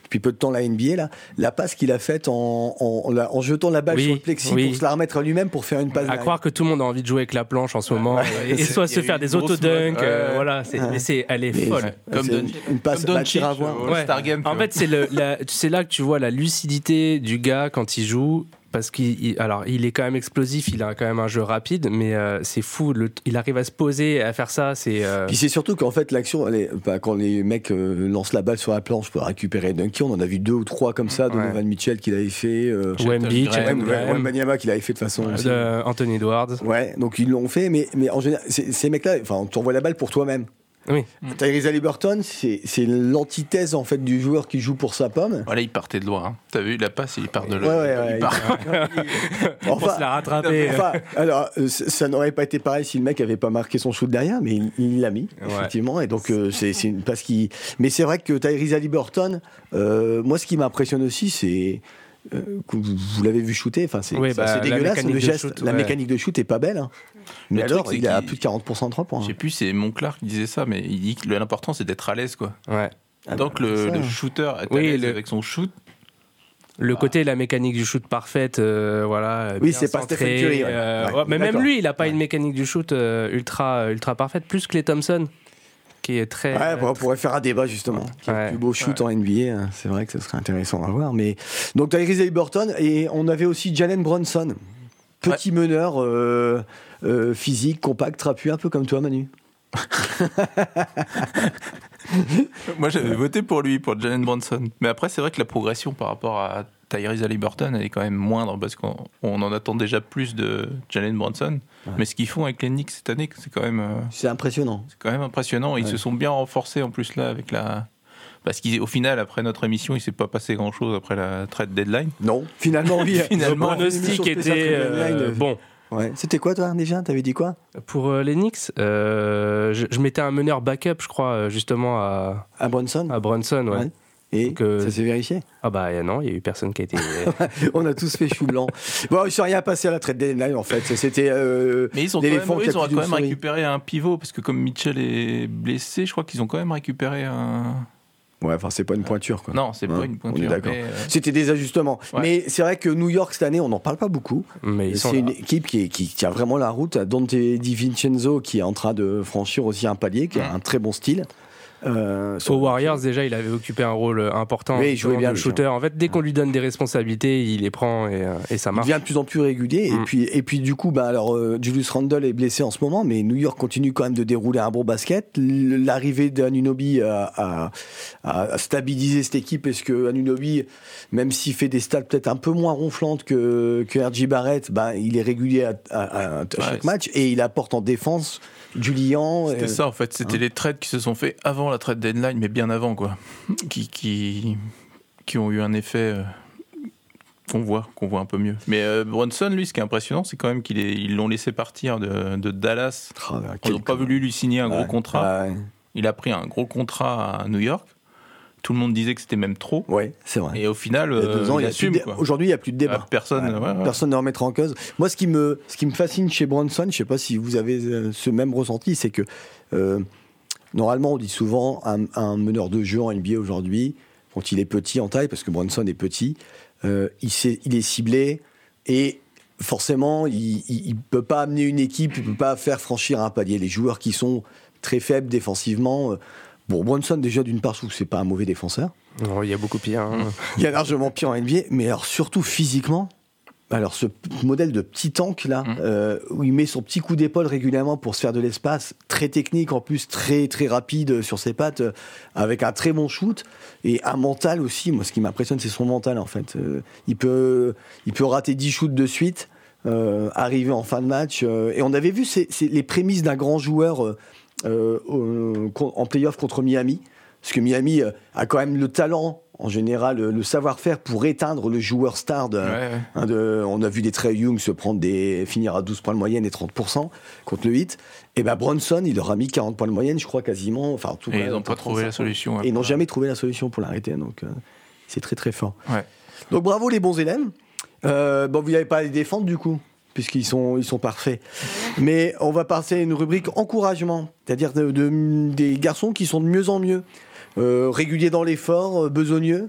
depuis peu de temps la N B A, là, la passe qu'il a faite en, en, en, en jetant la balle oui, sur le plexi oui. pour se la remettre à lui-même pour faire une passe. À croire que tout le monde a envie de jouer avec la planche en ce moment, Ouais, et, et soit se faire des autodunks, ouais, euh, ouais. voilà, c'est, Ouais. mais c'est, elle est Mais folle. c'est- Comme c'est Don- une, une passe comme bah, Doncic tir à voir. au All-Star Game, En tu fait, c'est, le, la, c'est là que tu vois la lucidité du gars quand il joue. Parce qu'il il- alors, il est quand même explosif, il a quand même un jeu rapide, mais euh, c'est fou. Le, il arrive à se poser, à faire ça. C'est, euh... Puis c'est surtout qu'en fait l'action, elle est, bah, quand les mecs euh, lancent la balle sur la planche pour récupérer Dunky, on en a vu deux ou trois comme ça. Donovan Ouais. Mitchell qui l'avait fait, euh, Wemby, Wem- Graham. Wembanyama qui l'avait fait de façon. aussi. de Anthony Edwards. Ouais, donc ils l'ont fait, mais, mais en général, c'est- ces mecs-là, enfin, tu envoies la balle pour toi-même. Oui. Tyrese Haliburton, c'est, c'est l'antithèse en fait du joueur qui joue pour sa pomme. Voilà, il partait de loin. Hein. T'as vu, la passe, il part de Ouais, loin. ouais, ouais, il part. On se l'a rattrapé. Enfin, alors, euh, c- ça n'aurait pas été pareil si le mec avait pas marqué son shoot derrière, mais il, il l'a mis, Ouais. effectivement. Et donc, euh, c'est, c'est une passe qui. Mais c'est vrai que Tyrese Haliburton, euh, moi, ce qui m'impressionne aussi, c'est. euh, que vous, vous l'avez vu shooter, enfin, c'est, Oui, c'est bah, assez la dégueulasse. mécanique Le de geste, shoot, la ouais. mécanique de shoot est pas belle. Hein. Mais Le alors, truc, c'est il a qu'il- plus de quarante pour cent de trois points. Je sais plus, c'est Monclar qui disait ça, mais il dit que l'important c'est d'être à l'aise, quoi. Ouais. bah, Donc le, c'est ça. le shooter est à Oui, l'aise le- avec son shoot. Le côté, la mécanique du shoot parfaite, euh, voilà. Oui, bien c'est pas centré, Stephen Curry, ouais. euh, Ouais, ouais, mais d'accord. même lui, il a pas une mécanique du shoot euh, ultra, ultra parfaite, plus que Klay Thompson, qui est très. Ouais, bah, on pourrait faire un débat justement. Qui est Ouais. le plus beau shoot en N B A, hein. C'est vrai que ça serait intéressant à voir. Mais donc Tyrese Haliburton et on avait aussi Jalen Brunson, petit meneur euh, euh, physique, compact, trapu, un peu comme toi, Manu. Moi j'avais voté pour lui, pour Jalen Brunson. Mais après, c'est vrai que la progression par rapport à Tyrese Haliburton, elle est quand même moindre parce qu'on on en attend déjà plus de Jalen Brunson. Ouais. Mais ce qu'ils font avec les Knicks cette année, c'est quand même, euh, C'est impressionnant. c'est quand même impressionnant. Ils Ouais. se sont bien renforcés en plus là avec la. Parce qu'au final, après notre émission, il s'est pas passé grand chose après la trade deadline. Non, finalement, oui. Finalement, Le pronostic était euh, bon. Ouais. C'était quoi, toi, déjà? T'avais dit quoi? Pour euh, les Knicks, euh, je, je mettais un meneur backup, je crois, euh, justement à, À Brunson? à Brunson. Ouais. Ouais. Et Donc, euh, ça s'est vérifié? Ah bah euh, non, il y a eu personne qui a été. On a tous fait chou blanc. Bon, il ne s'est rien passé à la trade deadline, en fait. C'était euh, Mais ils ont quand même, l'éléphant eux, qui a ils ont pris quand d'une même souris. récupéré un pivot parce que comme Mitchell est blessé, je crois qu'ils ont quand même récupéré un. Ouais, enfin, c'est pas une pointure, quoi. Non, c'est Hein, pas une pointure. On est d'accord. mais, euh, C'était des ajustements. Ouais. Mais c'est vrai que New York, cette année, on n'en parle pas beaucoup. Mais ils sont C'est là. une équipe qui, est- qui tient vraiment la route. Dante DiVincenzo qui est en train de franchir aussi un palier, qui a un très bon style. Euh, Aux Warriors, déjà, il avait occupé un rôle important. Oui, il jouait justement, bien, de lui, shooter. En fait, dès qu'on lui donne des responsabilités, il les prend et, euh, et ça Il marche. devient de plus en plus régulier. Mm. Et, puis, et puis, du coup, bah, alors, euh, Julius Randle est blessé en ce moment, mais New York continue quand même de dérouler un bon basket. L- L'arrivée d'Anunoby a, a, a stabilisé cette équipe, parce que Anunoby, même s'il fait des stats peut-être un peu moins ronflantes que, que R J Barrett, bah, il est régulier à, à- à- à chaque Ouais, match et il apporte en défense du liant. C'était euh, ça en fait, c'était hein. les trades qui se sont faits avant la trade deadline, mais bien avant quoi, qui, qui, qui ont eu un effet euh, qu'on voit, qu'on voit un peu mieux. Mais euh, Brunson, lui, ce qui est impressionnant, c'est quand même qu'ils ils l'ont laissé partir de, de Dallas. Oh, Ils n'ont pas voulu lui signer un Ouais, gros contrat. ouais. Il a pris un gros contrat à New York. Tout le monde disait que c'était même trop. Ouais, c'est vrai. Et au final, Il y a deux euh, ans, il il y a plus assume. de dé- quoi. Aujourd'hui, il n'y a plus de débat. Ah, personne, ouais, ouais. Personne ne remettra en cause. Moi, ce qui me, ce qui me fascine chez Brunson, je ne sais pas si vous avez euh, ce même ressenti, c'est que euh, normalement, on dit souvent un, un meneur de jeu en N B A aujourd'hui, quand il est petit en taille, parce que Brunson est petit, euh, il, sait- il est ciblé et forcément, il ne peut pas amener une équipe, il ne peut pas faire franchir un palier. Les joueurs qui sont très faibles défensivement. euh, Bon, Brunson, déjà, d'une part, je trouve que c'est pas un mauvais défenseur. Non, il y a beaucoup pire. hein. Il y a largement pire en N B A, mais alors surtout physiquement. Alors ce p- modèle de petit tank là, euh, où il met son petit coup d'épaule régulièrement pour se faire de l'espace, très technique en plus, très très rapide sur ses pattes, euh, avec un très bon shoot et un mental aussi. Moi, ce qui m'impressionne, c'est son mental en fait. Euh, il peut il peut rater dix shoots de suite, euh, arriver en fin de match, euh, et on avait vu c'est, c'est les prémices d'un grand joueur euh, euh, euh, en play-off contre Miami. Parce que Miami euh, a quand même le talent, en général, le, le savoir-faire pour éteindre le joueur star. De, Ouais, ouais. hein, de- on a vu des Trae Young se prendre des, finir à douze points de moyenne et trente pour cent contre le Heat. Et ben Brunson, il leur a mis quarante points de moyenne, je crois quasiment. Enfin, en tout Et cas, ils n'ont pas trouvé la solution. Et ils n'ont jamais trouvé la solution pour l'arrêter. Donc, euh, c'est très très fort. Ouais. Donc, bravo les bons élèves. Euh, bon, vous n'avez pas à les défendre du coup, puisqu'ils sont, ils sont parfaits. Mais on va passer à une rubrique encouragement, c'est-à-dire de, de- des garçons qui sont de mieux en mieux, euh, réguliers dans l'effort, euh, besogneux.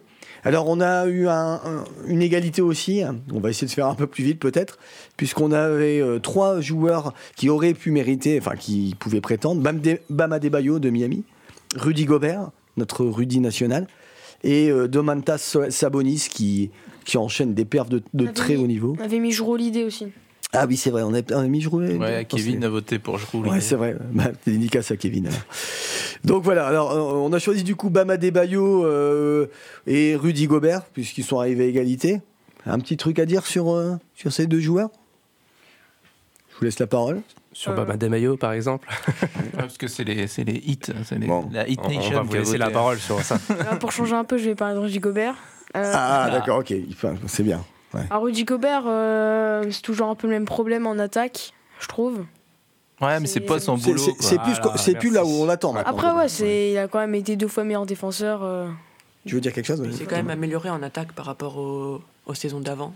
Alors on a eu un, un, une égalité aussi, on va essayer de faire un peu plus vite peut-être, puisqu'on avait euh, trois joueurs qui auraient pu mériter, enfin qui pouvaient prétendre, Bam, de, Bam Adebayo de Miami, Rudy Gobert, notre Rudy national, et euh, Domantas Sabonis qui, qui enchaîne des perfs de, de très mis, haut niveau. On avait mis Jrue Holiday aussi. Ah oui, c'est vrai, on a, on a mis Jrue. Ouais, Kevin a voté pour Jrue. Ouais, c'est vrai. Bah, c'est dédicace à Kevin. Alors. Donc voilà, alors on a choisi du coup Bam Adebayo euh, et Rudy Gobert, puisqu'ils sont arrivés à égalité. Un petit truc à dire sur, euh, sur ces deux joueurs ? Je vous laisse la parole. Sur euh... Bam Adebayo, par exemple. Parce que c'est les, c'est les hits, c'est les, bon. la Hit Nation. On va vous laisser voté. la parole sur ça. Alors, pour changer un peu, je vais parler de Rudy Gobert. Euh, ah, d'accord, ok, c'est bien. Ouais. Alors, Rudy Gobert, euh, c'est toujours un peu le même problème en attaque, je trouve. Ouais, mais c'est, c'est pas son boulot. C'est, c'est, c'est, plus, voilà, c'est plus là où on l'attend. Maintenant. Après, ouais, c'est, il a quand même été deux fois meilleur défenseur. Euh... Tu veux dire quelque chose ? Il s'est quand même amélioré en attaque par rapport aux, aux saisons d'avant.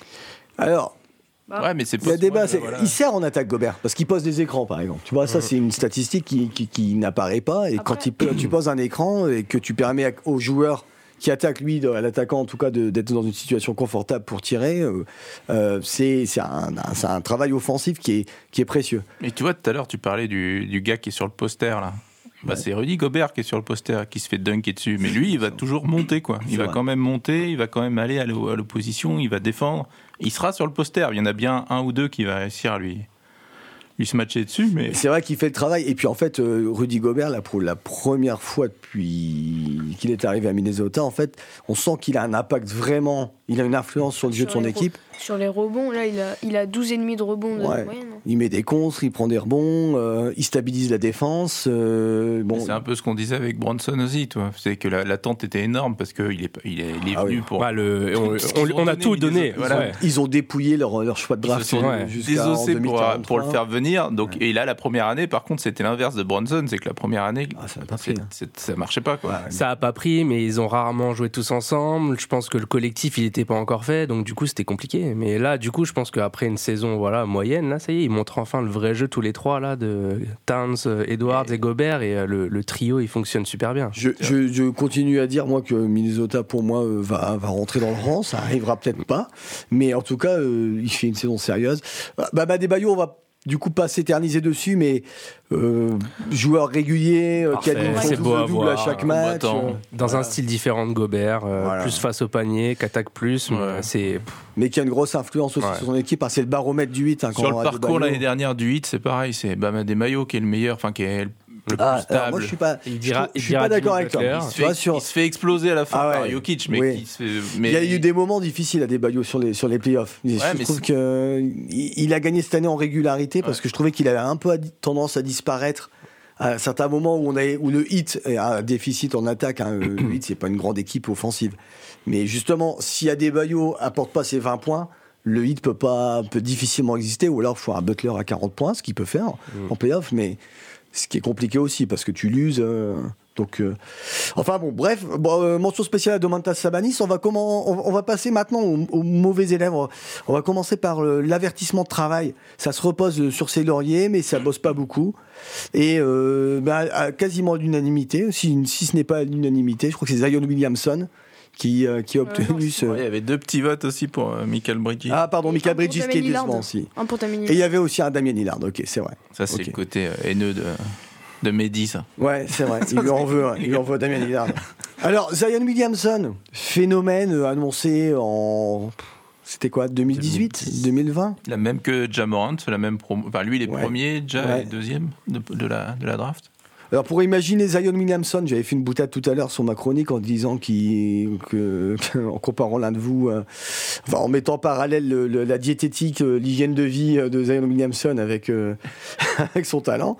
Alors. Bah, ouais, mais c'est pas. Il y a débat. Ouais, voilà. Il sert en attaque Gobert parce qu'il pose des écrans, par exemple. Tu vois, ça, c'est une statistique qui, qui, qui n'apparaît pas. Et après, quand il, tu poses un écran et que tu permets aux joueurs qui attaque lui, à l'attaquant en tout cas, de, d'être dans une situation confortable pour tirer, euh, euh, c'est, c'est, un, un, c'est un travail offensif qui est, qui est précieux. Et tu vois, tout à l'heure, tu parlais du, du gars qui est sur le poster, là. Bah, ouais. C'est Rudy Gobert qui est sur le poster, qui se fait dunker dessus. Mais lui, il va toujours monter, quoi. Il c'est va vrai. quand même monter, il va quand même aller à l'opposition, il va défendre. Il sera sur le poster. Il y en a bien un ou deux qui va réussir à lui... lui se matcher dessus, mais... C'est vrai qu'il fait le travail. Et puis en fait, euh, Rudy Gobert, là, pour la première fois depuis qu'il est arrivé à Minnesota, en fait, on sent qu'il a un impact vraiment... Il a une influence sur le jeu sur de son équipe. Re- sur les rebonds, là, il a, il a douze virgule cinq de rebonds de ouais. moyenne. Il met des contres, il prend des rebonds, euh, il stabilise la défense. Euh, bon. C'est un peu ce qu'on disait avec Bronson aussi, toi. C'est que la, l'attente était énorme parce qu'il est, il est, il est ah venu oui. pour... Bah, le, on, on, on a tout donné. Ils, voilà, ont, ouais. ils ont dépouillé leur, leur choix de draft. Ils se sont désossés pour, pour le faire venir. Donc, ouais. Et là, la première année, par contre, c'était l'inverse de Bronson. C'est que la première année, ah, ça, pas pris, hein. c'est, ça marchait pas, quoi. Ouais, ça a pas pris, mais ils ont rarement joué tous ensemble. Je pense que le collectif, il était pas encore fait. Donc, du coup, c'était compliqué. Mais là, du coup, je pense qu'après une saison voilà, moyenne, là, ça y est, ils montrent enfin le vrai jeu tous les trois, là, de Towns, Edwards et, et Gobert. Et le, le trio, il fonctionne super bien. Je, je, je continue à dire, moi, que Minnesota, pour moi, va, va rentrer dans le rang. Ça arrivera peut-être pas. Mais en tout cas, euh, il fait une saison sérieuse. Bam Adebayo, on va du coup pas s'éterniser dessus, mais euh, joueur régulier, euh, qui a dit double à chaque match. Euh, dans voilà. un style différent de Gobert, euh, voilà. plus face au panier, qu'attaque plus. Ouais. Mais, c'est... mais qui a une grosse influence aussi ouais. sur son équipe. Hein, c'est le baromètre du huit. Hein, sur le parcours l'année dernière du huit, c'est pareil. C'est Bam Adebayo qui est le meilleur, enfin qui est le ah, plus stable. Moi, je suis pas, il dira, je, je suis pas d'accord avec toi. Il se, fait, sur... il se fait exploser à la fin ah ouais. par Jokic, mais, oui. qui se fait, mais il y a eu des moments difficiles à Adebayo sur les sur les playoffs. Ouais, je trouve que il a gagné cette année en régularité parce ouais. que je trouvais qu'il avait un peu tendance à disparaître à certains moments où on a où le Heat a un déficit en attaque. Hein, le Heat, c'est pas une grande équipe offensive, mais justement, si Adebayo apporte pas ses vingt points, le Heat peut pas peut difficilement exister, ou alors il faut un Butler à quarante points, ce qu'il peut faire mmh. en playoff, mais ce qui est compliqué aussi parce que tu l'uses. Euh, donc, euh, enfin bon, bref, bon, euh, mention spéciale à Domantas Sabonis. On va comment, on, on va passer maintenant aux, aux mauvais élèves. On va commencer par euh, l'avertissement de travail. Ça se repose sur ses lauriers, mais ça bosse pas beaucoup. Et euh, bah, à quasiment à l'unanimité, si, si ce n'est pas à l'unanimité, je crois que c'est Zion Williamson qui, euh, qui a obtenu euh, ce... Ouais, il y avait deux petits votes aussi pour euh, Michael Bridges. Ah, pardon, Michael Bridges qui est décevant aussi. Un pour Damien Lillard. Et il y avait aussi un Damien Lillard, ok, c'est vrai. Ça, c'est okay. le côté euh, haineux de, de Mehdi, ça. Ouais, c'est vrai, il lui en veut, hein. il lui en veut Damien Lillard. Alors, Zion Williamson, phénomène annoncé en... C'était quoi, deux mille dix-huit, deux mille vingt La même que Ja Morant, la même promo... enfin, lui, il est ouais. premier, Ja ouais. est deuxième de, de, la, de la draft. Alors pour imaginer Zion Williamson, j'avais fait une boutade tout à l'heure sur ma chronique en disant qu'il, que, en comparant l'un de vous, euh, enfin en mettant en parallèle le, le, la diététique, euh, l'hygiène de vie de Zion Williamson avec euh, avec son talent.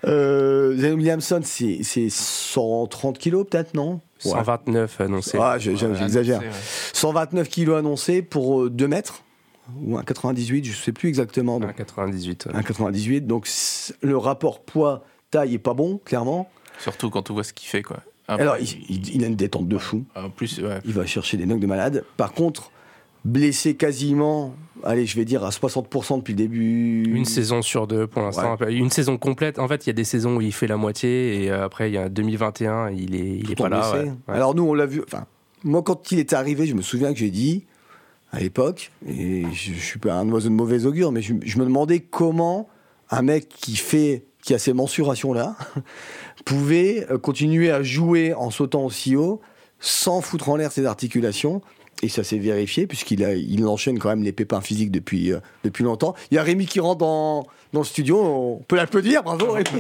Euh, Zion Williamson, c'est, c'est cent trente kilos peut-être, non? Ouais. cent vingt-neuf annoncés. Ah, je, je, j'exagère. Annoncé, ouais. cent vingt-neuf kilos annoncés pour euh, deux mètres. Ou un quatre-vingt-dix-huit, je ne sais plus exactement. Donc, un quatre-vingt-dix-huit. Ouais. un quatre-vingt-dix-huit. Donc le rapport poids taille est pas bon, clairement. Surtout quand on voit ce qu'il fait, quoi. Après, alors, il, il, il a une détente de fou. En plus, ouais. Il va chercher des knocks de malade. Par contre, blessé quasiment, allez, je vais dire à soixante pour cent depuis le début. Une saison sur deux pour l'instant. Ouais. Une saison complète. En fait, il y a des saisons où il fait la moitié et après, il y a deux mille vingt et un, il est, il est pas là. Ouais. Ouais. Alors nous, on l'a vu. Enfin, moi, quand il était arrivé, je me souviens que j'ai dit, à l'époque, et je, je suis pas un oiseau de mauvais augure, mais je, je me demandais comment un mec qui fait, qui a ces mensurations-là, pouvait continuer à jouer en sautant aussi haut, sans foutre en l'air ses articulations. Et ça s'est vérifié, puisqu'il a, il enchaîne quand même les pépins physiques depuis, euh, depuis longtemps. Il y a Rémi qui rentre dans, dans le studio, on peut l'applaudir, bravo Rémi.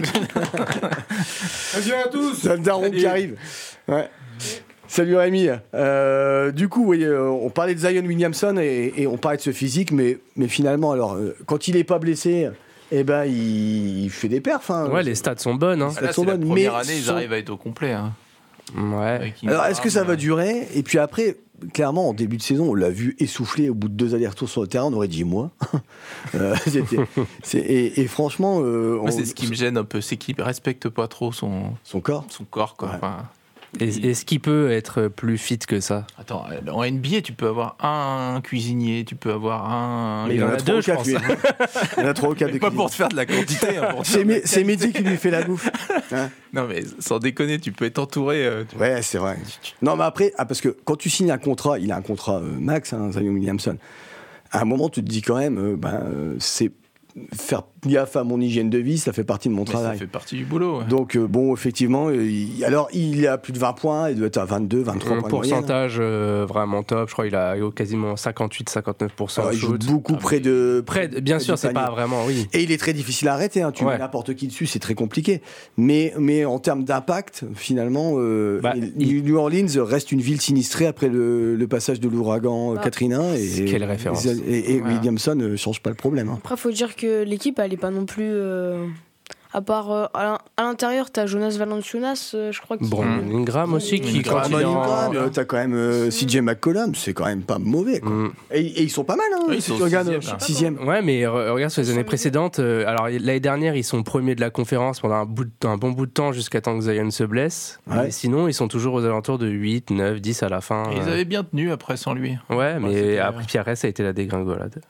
Salut à tous. C'est le daron qui arrive. Ouais. Salut Rémi. Euh, du coup, oui, euh, on parlait de Zion Williamson et, et on parlait de ce physique, mais, mais finalement, alors, euh, quand il n'est pas blessé, eh ben, il, il fait des perfs. Hein. Ouais, les stats sont bonnes. Hein. Les stats Là, sont c'est bonnes, la première mais année, ils sont- arrivent à être au complet. Hein. Ouais. Alors, est-ce que ça va durer ? Et puis après, clairement, en début de saison, on l'a vu essoufflé au bout de deux allers-retours sur le terrain, on aurait dit moi. Euh, c'était- c'est- et, et franchement, euh, Moi, on- c'est ce qui me gêne un peu, c'est qu'il respecte pas trop son, son corps. Son corps, quoi. Enfin, Et- Est-ce qu'il peut être plus fit que ça? attends, en N B A, tu peux avoir un cuisinier, tu peux avoir un. Mais il y en a trois ou quatre, lui. Il y en a trois ou quatre. Mais pas pour te faire de la quantité. hein, pour te C'est faire de la Mé- c'est qualité. Mehdi qui lui fait la bouffe. Hein. Non, mais sans déconner, tu peux être entouré. euh, tu- Ouais, c'est vrai. Non, mais après, ah, parce que quand tu signes un contrat, il a un contrat euh, max, hein, Zion Williamson. À un moment, tu te dis quand même, euh, ben, euh, c'est faire gaffe à mon hygiène de vie, ça fait partie de mon mais travail. ça fait partie du boulot. ouais. Donc, euh, bon, effectivement, euh, il- alors il est à plus de vingt points, il doit être à vingt-deux, vingt-trois Un points de moyenne. pourcentage euh, vraiment top. Je crois qu'il a quasiment cinquante-huit à cinquante-neuf pour cent. Alors, il joue shoot. beaucoup près de. Près, de- bien près sûr, du c'est panier. pas vraiment, oui. Et il est très difficile à arrêter. Hein. Tu Ouais. mets n'importe qui dessus, c'est très compliqué. Mais, mais en termes d'impact, finalement, euh, Bah, New New Orleans reste une ville sinistrée après le, le passage de l'ouragan Ah. Katrina. Et, Quelle référence. Et, et Voilà. Williamson ne change pas le problème. Hein. Après, faut dire que l'équipe, elle est pas non plus. euh, À part euh, à l'in- à l'intérieur, t'as Jonas Valanciunas, euh, je crois que. Brandon Ingram aussi, qui Brandon continue en- Ingram, euh, t'as quand même euh, C J McCollum, c'est quand même pas mauvais. Quoi. Mm. Et, et ils sont pas mal, hein, Oui, ils si sont tu regardes, sixième, euh, là. sixième. Ouais, mais re- regarde sur les années précédentes. euh, alors l'année dernière, ils sont premiers de la conférence pendant un, bout de- un bon bout de temps jusqu'à temps que Zion se blesse. Ouais. Mais sinon, ils sont toujours aux alentours de huit, neuf, dix à la fin. Et ils euh. avaient bien tenu après sans lui. Ouais, mais c'était- après Pierre, ça a été la dégringolade.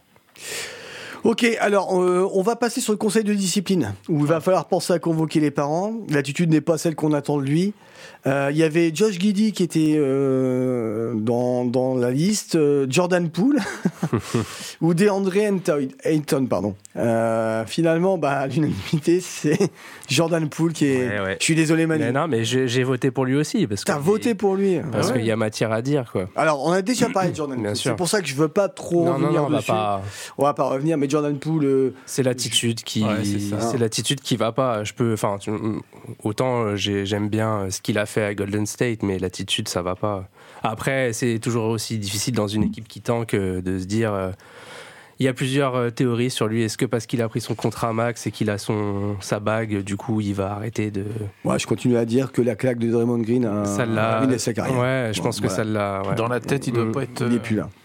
Ok, alors euh, on va passer sur le conseil de discipline, où il va falloir penser à convoquer les parents. L'attitude n'est pas celle qu'on attend de lui. Euh, Il y avait Josh Giddey qui était euh, dans, dans la liste, euh, Jordan Poole ou DeAndre Ayton, Ayton, pardon. Euh, finalement, bah, à l'unanimité, c'est Jordan Poole qui est... Ouais, ouais. Je suis désolé Manu. Mais non, mais j'ai j'ai voté pour lui aussi. Parce T'as que- voté pour lui. Parce Ah ouais. qu'il y a matière à dire, quoi. Alors, on a déjà parlé de Jordan Bien Poole. sûr. C'est pour ça que je veux pas trop Non, non, revenir non, on va dessus. pas. On va pas revenir, mais Jordan Poole... euh, C'est l'attitude qui, Ouais, c'est ça. c'est l'attitude qui va pas. Je peux, enfin, tu- autant euh, j'ai- j'aime bien ce qu'il a fait à Golden State, mais l'attitude ça va pas. Après, c'est toujours aussi difficile dans une équipe qui tanque euh, de se dire. euh, Il y a plusieurs euh, théories sur lui. Est-ce que parce qu'il a pris son contrat max et qu'il a son sa bague, du coup, il va arrêter de. Ouais, je continue à dire que la claque de Draymond Green a Ça l'a. ruiné sa carrière. Ouais, je Bon, pense que voilà. ça l'a. ouais. Dans la tête, il doit Mm. pas être. Il n'est plus là.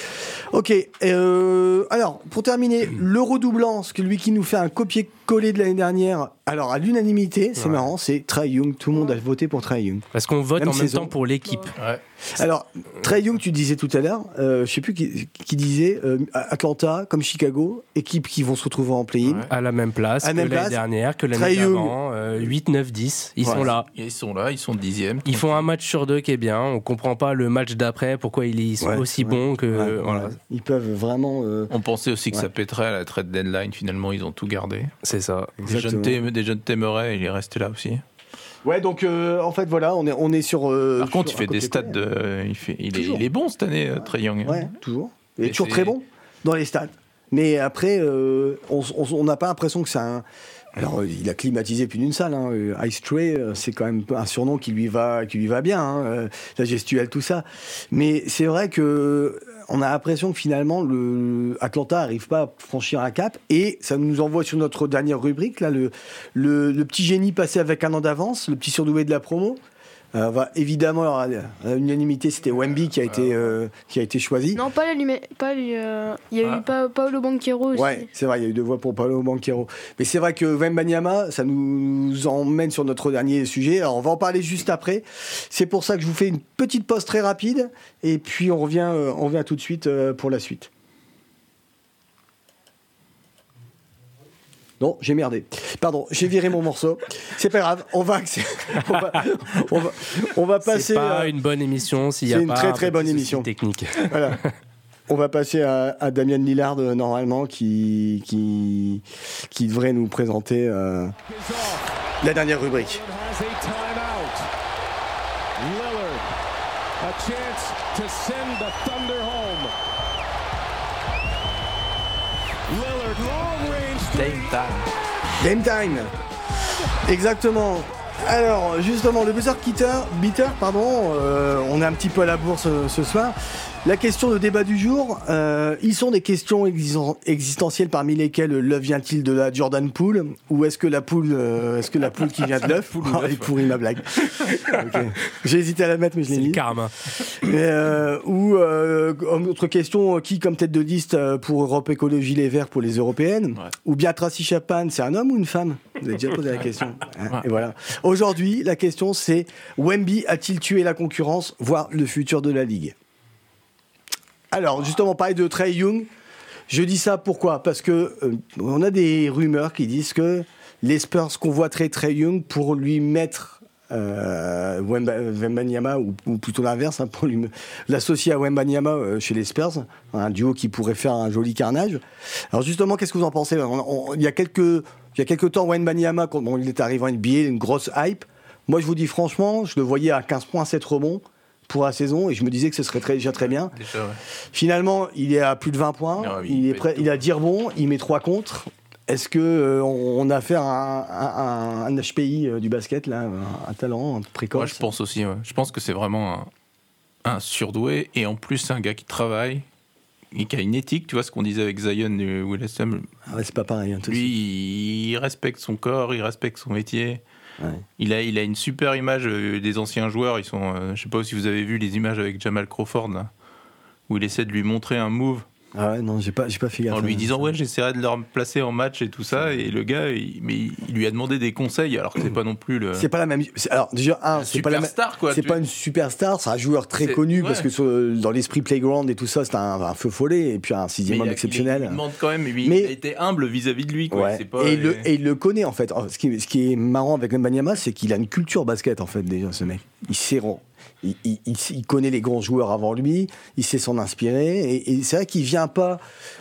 Ok, euh, alors pour terminer, le redoublant, ce que lui qui nous fait un copier-coller de l'année dernière, alors à l'unanimité, c'est Ouais. marrant, c'est Trae Young, tout le monde a voté pour Trae Young. Parce qu'on vote Même en même saison. temps pour l'équipe. Ouais. Alors, Trae Young, tu disais tout à l'heure, euh, je sais plus qui, qui disait, euh, Atlanta, comme Chicago, équipes qui vont se retrouver en play-in. Ouais. À la même place À la que même l'année place. dernière, que Trae l'année Young. d'avant. euh, huit, neuf, dix. Ils Ouais. sont là. Ils sont là, ils sont dixièmes. Ils font un match sur deux qui est bien. On comprend pas le match d'après, pourquoi ils sont Ouais, aussi ouais. bons que. Ouais, voilà. ouais. Ils peuvent vraiment... euh, On pensait aussi que Ouais. ça pèterait à la trade deadline. Finalement, ils ont tout gardé. C'est ça. Des jeunes, Exactement. t'aim- des jeunes t'aimeraient, il est resté là aussi. Ouais, donc euh, en fait, voilà, on est, on est sur... euh, Par contre, il sur fait un des stats copier-coller. de. Il, fait, il, est, Toujours. il est bon cette année, euh, Trae Young. Ouais, toujours. Il est Et toujours c'est- très bon dans les stats. Mais après, euh, on on- on n'a pas l'impression que c'est un. Alors, euh, il a climatisé plus d'une salle. Hein. Euh, Ice Tray, euh, c'est quand même un surnom qui lui va, qui lui va bien. Hein. euh, La gestuelle, tout ça. Mais c'est vrai que on a l'impression que finalement, le Atlanta n'arrive pas à franchir un cap. Et ça nous envoie sur notre dernière rubrique, là, le, le, le petit génie passé avec un an d'avance, le petit surdoué de la promo. Euh, va, évidemment, alors, à l'unanimité, c'était Wemby qui a été, euh, qui a été choisi. Non, pas l'allumé. Pas lui, euh, Il y a Ah. eu pa- Paolo Banchero aussi. Ouais, c'est vrai, il y a eu deux voix pour Paolo Banchero. Mais c'est vrai que Wembanyama, ça nous emmène sur notre dernier sujet. Alors, on va en parler juste après. C'est pour ça que je vous fais une petite pause très rapide. Et puis, on revient, euh, on revient tout de suite euh, pour la suite. Non, j'ai merdé. Pardon, j'ai viré mon morceau. C'est pas grave, on va, on va, on va, on va passer. C'est pas euh, une bonne émission s'il y a c'est pas une très très un bonne petit émission souci technique. Voilà. On va passer à, à Damien Lillard euh, normalement qui, qui, qui devrait nous présenter euh, la dernière rubrique. Lillard, a chance to send the Thunder home. Lillard, long range three. Game time. Exactement. Alors justement le buzzer beater, beater pardon, euh, on est un petit peu à la bourse ce, ce soir. La question de débat du jour, euh, ils sont des questions existen- existentielles parmi lesquelles l'œuf vient-il de la Jordan Poole ou est-ce que la poule, euh, est-ce que la poule qui vient de l'œuf? Oh, il pourrit ma blague. Okay. J'ai hésité à la mettre mais je l'ai mis. C'est le karma. Euh, ou euh, autre question, qui comme tête de liste pour Europe Écologie Les Verts pour les européennes? Ouais. Ou bien Tracy Chapman, c'est un homme ou une femme? Vous avez déjà posé la question. Hein, ouais. Et voilà. Aujourd'hui, la question c'est Wemby a-t-il tué la concurrence, voire le futur de la ligue? Alors, justement, parler de Trae Young, je dis ça pourquoi? Parce que euh, on a des rumeurs qui disent que les Spurs convoiteraient Trae Young pour lui mettre euh, Wembanyama, ou, ou plutôt l'inverse, hein, pour lui l'associer à Wembanyama euh, chez les Spurs, un duo qui pourrait faire un joli carnage. Alors justement, qu'est-ce que vous en pensez? on, on, Il y a quelques, il y a quelques temps, Wembanyama, quand bon, il est arrivé en N B A, une grosse hype. Moi, je vous dis franchement, je le voyais à quinze points, sept rebonds pour la saison et je me disais que ce serait très, déjà très bien. Déjà, ouais. Finalement, il est à plus de vingt points, non, il, il, est prêt, il a dix rebonds, il met trois contre. Est-ce qu'on euh, on a affaire à un, un, un H P I euh, du basket, là, un, un talent un précoce? Moi, je pense aussi. Ouais. Je pense que c'est vraiment un, un surdoué et en plus, c'est un gars qui travaille et qui a une éthique. Tu vois ce qu'on disait avec Zion et Will Estem. Ah ouais, c'est pas pareil. Hein, Lui, il, il respecte son corps, il respecte son métier. Ouais. Il, a, il a une super image euh, des anciens joueurs. Ils sont, euh, je sais pas si vous avez vu les images avec Jamal Crawford, là, où il essaie de lui montrer un move. Ah ouais, non, j'ai pas, j'ai pas fait gaffe. En lui disant, ouais, j'essaierai de le remplacer en match et tout ça. Et le gars, il, mais il lui a demandé des conseils, alors que c'est pas non plus le. C'est pas la même. Alors, déjà, un, c'est pas la même. Star, quoi. C'est tu... pas une superstar, c'est un joueur très c'est... connu, ouais. parce que sur, dans l'esprit Playground et tout ça, c'est un, un feu follet, et puis un sixième homme exceptionnel. Il, il demande quand même, mais il a été humble vis-à-vis de lui, quoi. Ouais. C'est pas, et, et... Il le, et il le connaît, en fait. Ce qui, ce qui est marrant avec Wembanyama, c'est qu'il a une culture basket, en fait, déjà, ce mec. Il sait. Il, il, il connaît les grands joueurs avant lui, il sait s'en inspirer, et, et c'est vrai qu'il vient pas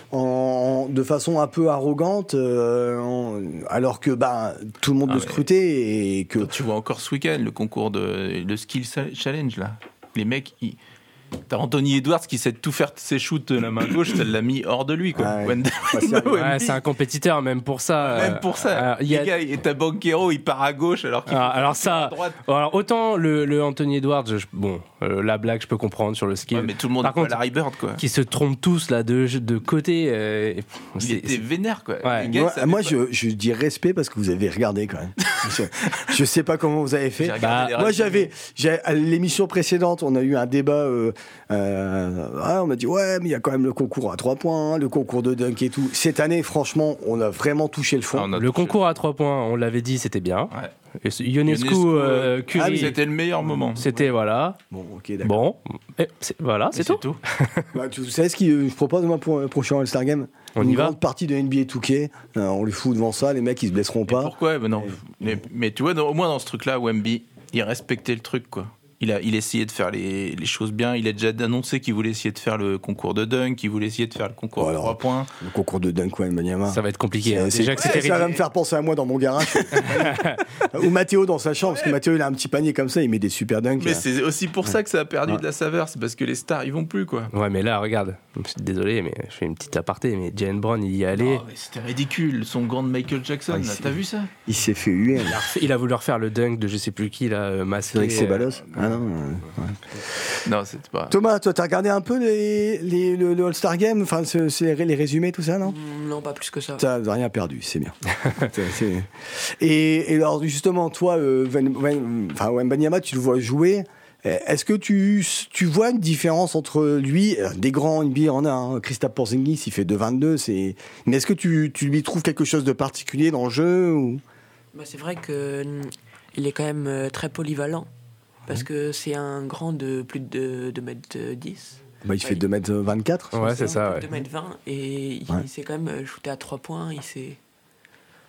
en, de façon un peu arrogante, euh, en, alors que bah, tout le monde ah le scrutait. Et que... Tu vois encore ce week-end le concours de le Skill Challenge, là. Les mecs, ils... T'as Anthony Edwards qui sait tout faire ses shoots de la main gauche, ça l'a mis hors de lui, quoi. Ouais. Wend- Ouais, c'est, ouais, c'est un compétiteur, même pour ça. Même pour ça. Euh, y a... Les gars, et t'as Banquero, il part à gauche alors qu'il alors, faut alors ça, à droite. Alors autant le, le Anthony Edwards, je, bon, euh, la blague, je peux comprendre sur le skill. Ouais, mais tout le monde Par est contre, pas Larry Bird, quoi. Qui se trompent tous là de, de côté. Euh, il c'est, était c'est... vénère, quoi. Ouais. Les gars, moi, moi je, je dis respect parce que vous avez regardé quand même. je, je sais pas comment vous avez fait. Bah, moi, j'avais, j'avais, à l'émission précédente, on a eu un débat. Euh, euh, ah, on m'a dit ouais, mais il y a quand même le concours à trois points, le concours de dunk et tout. Cette année, franchement, on a vraiment touché le fond. Ah, le concours à trois points, on l'avait dit, c'était bien. Ouais. Ionescu, euh, Curry, ah, c'était le meilleur moment. C'était voilà. Bon, ok, d'accord. Bon, et c'est, voilà, c'est, c'est tout. tout. Bah, tu sais ce que je propose moi pour le prochain All-Star Game? On Une y va. grande partie de N B A two K, euh, on les fout devant ça, les mecs ils se blesseront pas. Mais pourquoi? Mais non. Et... Mais, mais tu vois, dans, au moins dans ce truc-là, Wemby, il respectait le truc, quoi. Il a, il essayait de faire les, les choses bien. Il a déjà annoncé qu'il voulait essayer de faire le concours de dunk, qu'il voulait essayer de faire le concours oh, de trois points. Le concours de dunk, ouais, Wembanyama. Ça va être compliqué. C'est, hein. c'est, déjà que ouais, c'était ça va me faire penser à moi dans mon garage. Ou Mathéo dans sa chambre, parce que Mathéo il a un petit panier comme ça, il met des super dunks. Mais là. c'est aussi pour ça que ça a perdu ouais. de la saveur, c'est parce que les stars ils vont plus, quoi. Ouais, mais là, regarde, désolé, mais je fais une petite aparté, mais Jalen Brown, il y est allé. Non, mais c'était ridicule, son gant de Michael Jackson, ah, là, t'as vu ça? Il s'est fait huer. Il a, refait, il a voulu refaire le dunk de je sais plus qui, là, masqué. Avec ses balos. Euh, ah non. Ouais. Non, c'est pas. Thomas, toi, t'as regardé un peu les, les, le, le All-Star Game, enfin, c'est, c'est les résumés, tout ça, non? Non, pas plus que ça. T'as rien perdu, c'est bien. c'est... Et, et alors, justement, toi, euh, enfin, Wembanyama, tu le vois jouer. Est-ce que tu, tu vois une différence entre lui, des grands N B A, on a hein, Kristaps Porzingis, il fait deux vingt-deux, c'est... mais est-ce que tu, tu lui trouves quelque chose de particulier dans le jeu ou... Bah, c'est vrai qu'il est quand même très polyvalent, parce que c'est un grand de plus de deux mètres dix. Bah, il fait deux mètres vingt-quatre. Ouais, c'est ça. Ouais. deux mètres vingt, et il ouais. sait quand même shooter à trois points, il sait...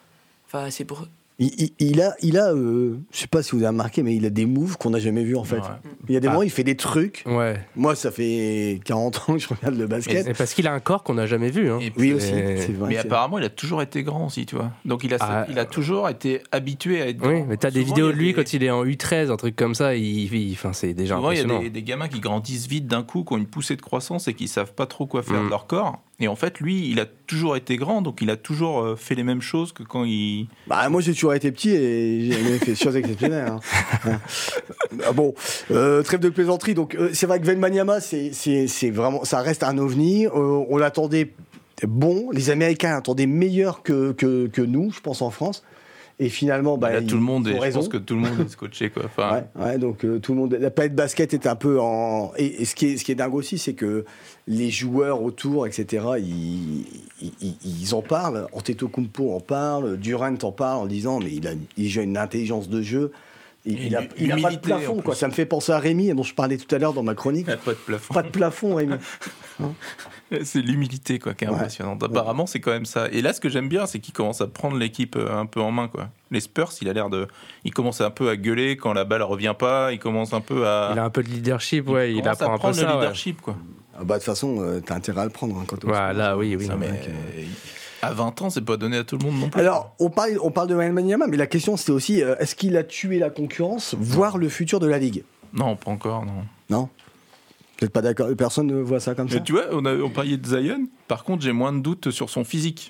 Enfin, c'est pour. Il, il, il a, il a euh, je sais pas si vous avez remarqué, mais il a des moves qu'on n'a jamais vus en fait. Ouais. Il y a des ah. moments, il fait des trucs. Ouais. Moi, ça fait quarante ans que je regarde le basket. Mais parce qu'il a un corps qu'on n'a jamais vu. Hein. Et oui, aussi. C'est vrai, mais c'est apparemment, il a toujours été grand aussi, tu vois. Donc, il a, ah, il a toujours été habitué à être grand. Oui, mais t'as des vidéos de lui des... quand il est en U treize, un truc comme ça. Il, il, enfin, c'est déjà souvent, impressionnant. Il y a des, des gamins qui grandissent vite d'un coup, qui ont une poussée de croissance et qui savent pas trop quoi faire mmh. de leur corps. Et en fait, lui, il a toujours été grand, donc il a toujours fait les mêmes choses que quand il. Bah, moi, j'ai toujours été petit et j'ai jamais fait des choses exceptionnelles. Hein. Ah bon, euh, trêve de plaisanterie. Donc, euh, c'est vrai que Wembanyama, c'est, c'est, c'est vraiment, ça reste un ovni. Euh, on l'attendait bon. Les Américains attendaient meilleur que, que, que nous, je pense, en France. Et finalement, bah, là, tout le monde est, je pense que tout le monde est scotché, quoi. Enfin... Ouais, ouais, donc euh, tout le monde, la planète basket est un peu en. Et, et ce qui est, ce qui est dingue aussi, c'est que les joueurs autour, et cetera, ils, ils, ils en parlent. Antetokounmpo en parle, Durant en parle en disant, mais il a, il a une intelligence de jeu. Il, il, a, il a pas de plafond, quoi. Ça me fait penser à Rémi, dont je parlais tout à l'heure dans ma chronique. Il a pas de plafond. Pas de plafond, Rémi. Hein c'est l'humilité, quoi, qui est ouais. impressionnante. Apparemment, ouais. c'est quand même ça. Et là, ce que j'aime bien, c'est qu'il commence à prendre l'équipe un peu en main, quoi. Les Spurs, il a l'air de, il commence un peu à gueuler quand la balle revient pas. Il commence un peu à. Il a un peu de leadership, ouais. Il, il apprend un peu ça, le leadership, ouais. quoi. Ah bah de toute façon, euh, t'as intérêt à le prendre hein, quand on. Ouais, là, oui, oui. Ça, mais, euh, à vingt ans, c'est pas donné à tout le monde non plus. Alors, on parle, on parle de Wembanyama, mais la question c'était aussi, euh, est-ce qu'il a tué la concurrence, voire le futur de la ligue ? Non, pas encore, non. Non. Vous n'êtes pas d'accord ? Personne ne voit ça comme ça ? Mais tu vois, on, a, on parlait de Zion. Par contre, j'ai moins de doutes sur son physique.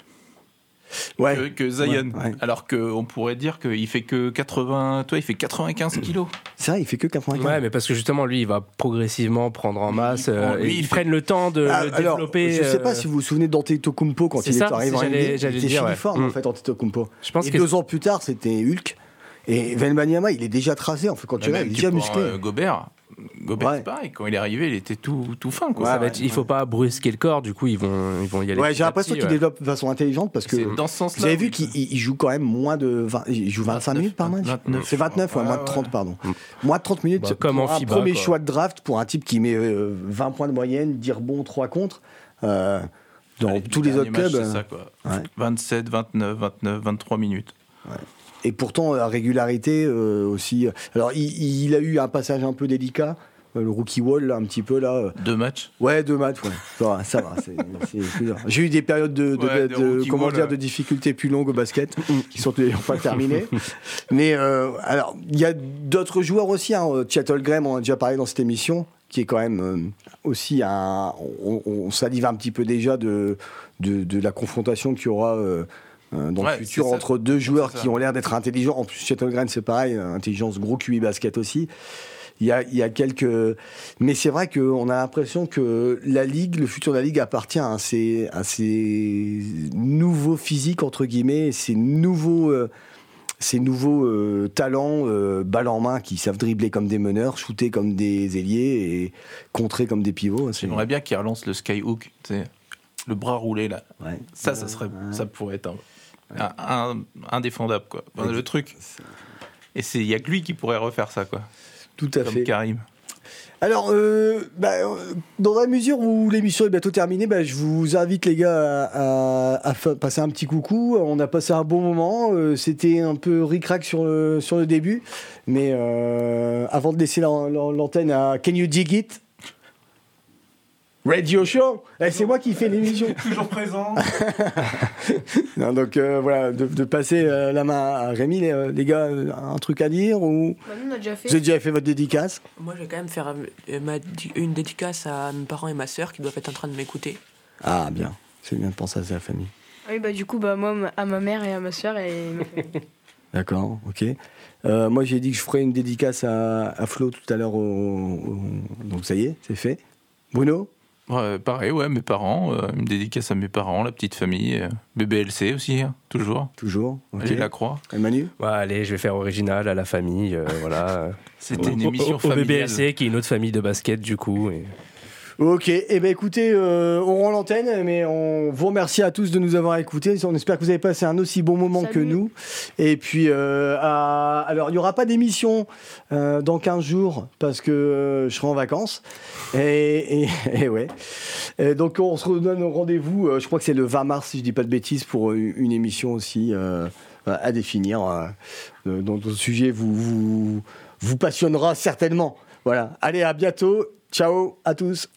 Ouais. Que, que Zion. Ouais, ouais. Alors qu'on pourrait dire qu'il fait que quatre-vingts, toi, il fait quatre-vingt-quinze kilos. C'est vrai, il fait que quatre-vingt-quinze. Ouais, mais parce que justement, lui, il va progressivement prendre en masse. Lui, euh, lui, ils fait... prennent le temps de ah, le alors, développer. Je ne sais pas si vous vous souvenez d'Antetokounmpo quand c'est il ça, est arrivé en N B A. Il était filiforme, ouais. en fait, Antetokounmpo. Je pense Et que deux ans plus tard, c'était Hulk. Et Wembanyama, il est déjà tracé. En fait, quand tu vois, il est déjà musclé. Euh, Gobert. Gobert, ouais. c'est pareil, quand il est arrivé, il était tout, tout fin. Quoi. Ouais, ça ouais, être, il ne faut pas brusquer le corps, du coup, ils vont, ils vont y aller. Ouais, j'ai l'impression qu'il ouais. développe de façon intelligente parce que. C'est dans ce sens-là. Vous avez vu qu'il il joue quand même moins de. vingt, il joue vingt-cinq vingt-neuf, minutes par match vingt-neuf C'est vingt-neuf, ouais, ouais, moins de trente, pardon. Mm. Moins de trente minutes. Bah, comme en un FIBA, premier quoi. choix de draft pour un type qui met euh, vingt points de moyenne, dix rebonds, trois contre. Euh, dans Allez, tous les autres clubs. C'est ça, quoi. Ouais. vingt-sept, vingt-neuf, vingt-neuf, vingt-trois minutes. Ouais. Et pourtant, la régularité euh, aussi. Alors, il, il a eu un passage un peu délicat. Le rookie wall, là, un petit peu, là. Deux matchs Ouais, deux matchs, ouais. Ça va, ça va. C'est, c'est plus dur. J'ai eu des périodes de, de, ouais, de, de comment dire, de difficultés plus longues au basket, qui sont d'ailleurs pas terminées. Mais, euh, alors, il y a d'autres joueurs aussi, hein. Chet Holmgren, on a déjà parlé dans cette émission, qui est quand même euh, aussi un. On, on salive un petit peu déjà de, de, de la confrontation qu'il y aura. Euh, dans ouais, le futur entre deux joueurs qui ont l'air d'être intelligents. En plus, Chet Holmgren, c'est pareil, intelligence, gros Q I basket aussi. Il y a, il y a quelques... Mais c'est vrai qu'on a l'impression que la Ligue, le futur de la Ligue appartient à ces, à ces nouveaux physiques, entre guillemets, ces nouveaux, euh, ces nouveaux euh, talents, euh, balle en main, qui savent dribbler comme des meneurs, shooter comme des ailiers et contrer comme des pivots. C'est... J'aimerais bien qu'ils relancent le skyhook, tu sais, le bras roulé, là. Ouais. Ça, ça, serait, ouais. ça pourrait être un, un, un, indéfendable, quoi. Enfin, le truc. Et il n'y a que lui qui pourrait refaire ça, quoi. Tout à Comme fait. Karim. Alors, euh, bah, dans la mesure où l'émission est bientôt terminée, bah, je vous invite les gars à, à, à passer un petit coucou. On a passé un bon moment. Euh, c'était un peu ric-rac sur le, sur le début. Mais euh, avant de laisser la, la, l'antenne à Can You Dig It ? Radio Show, eh, c'est moi qui fais l'émission. Toujours présent. Non, donc euh, voilà, de, de passer euh, la main à Rémi, les, les gars, un truc à dire ou... Bah, nous, on a déjà fait. Vous avez déjà fait votre dédicace ? Moi, je vais quand même faire euh, ma, une dédicace à mes parents et ma sœur qui doivent être en train de m'écouter. Ah, bien. C'est bien de penser à sa famille. Oui, bah du coup, bah, moi, à ma mère et à ma sœur et ma famille. D'accord, ok. Euh, moi, j'ai dit que je ferais une dédicace à, à Flo tout à l'heure. Au, au... Donc ça y est, c'est fait. Bruno ? Ouais, pareil, ouais, mes parents, euh, une dédicace à mes parents, la petite famille, euh, B B L C aussi, hein, toujours. Toujours, ok. Allez, la croix. Et Manu ? Ouais, allez, je vais faire original à la famille, euh, voilà. C'était au, une émission au, familiale. Au B B L C, qui est une autre famille de basket, du coup. Et... Ok, et eh ben écoutez, euh, on rend l'antenne, mais on vous remercie à tous de nous avoir écoutés. On espère que vous avez passé un aussi bon moment Salut. que nous. Et puis, euh, à... alors il n'y aura pas d'émission euh, dans quinze jours parce que euh, je serai en vacances. Et, et, et ouais. Et donc on se redonne rendez-vous. Euh, je crois que c'est le vingt mars, si je dis pas de bêtises, pour une émission aussi euh, à définir, euh, dont le sujet vous, vous vous passionnera certainement. Voilà. Allez, à bientôt. Ciao à tous.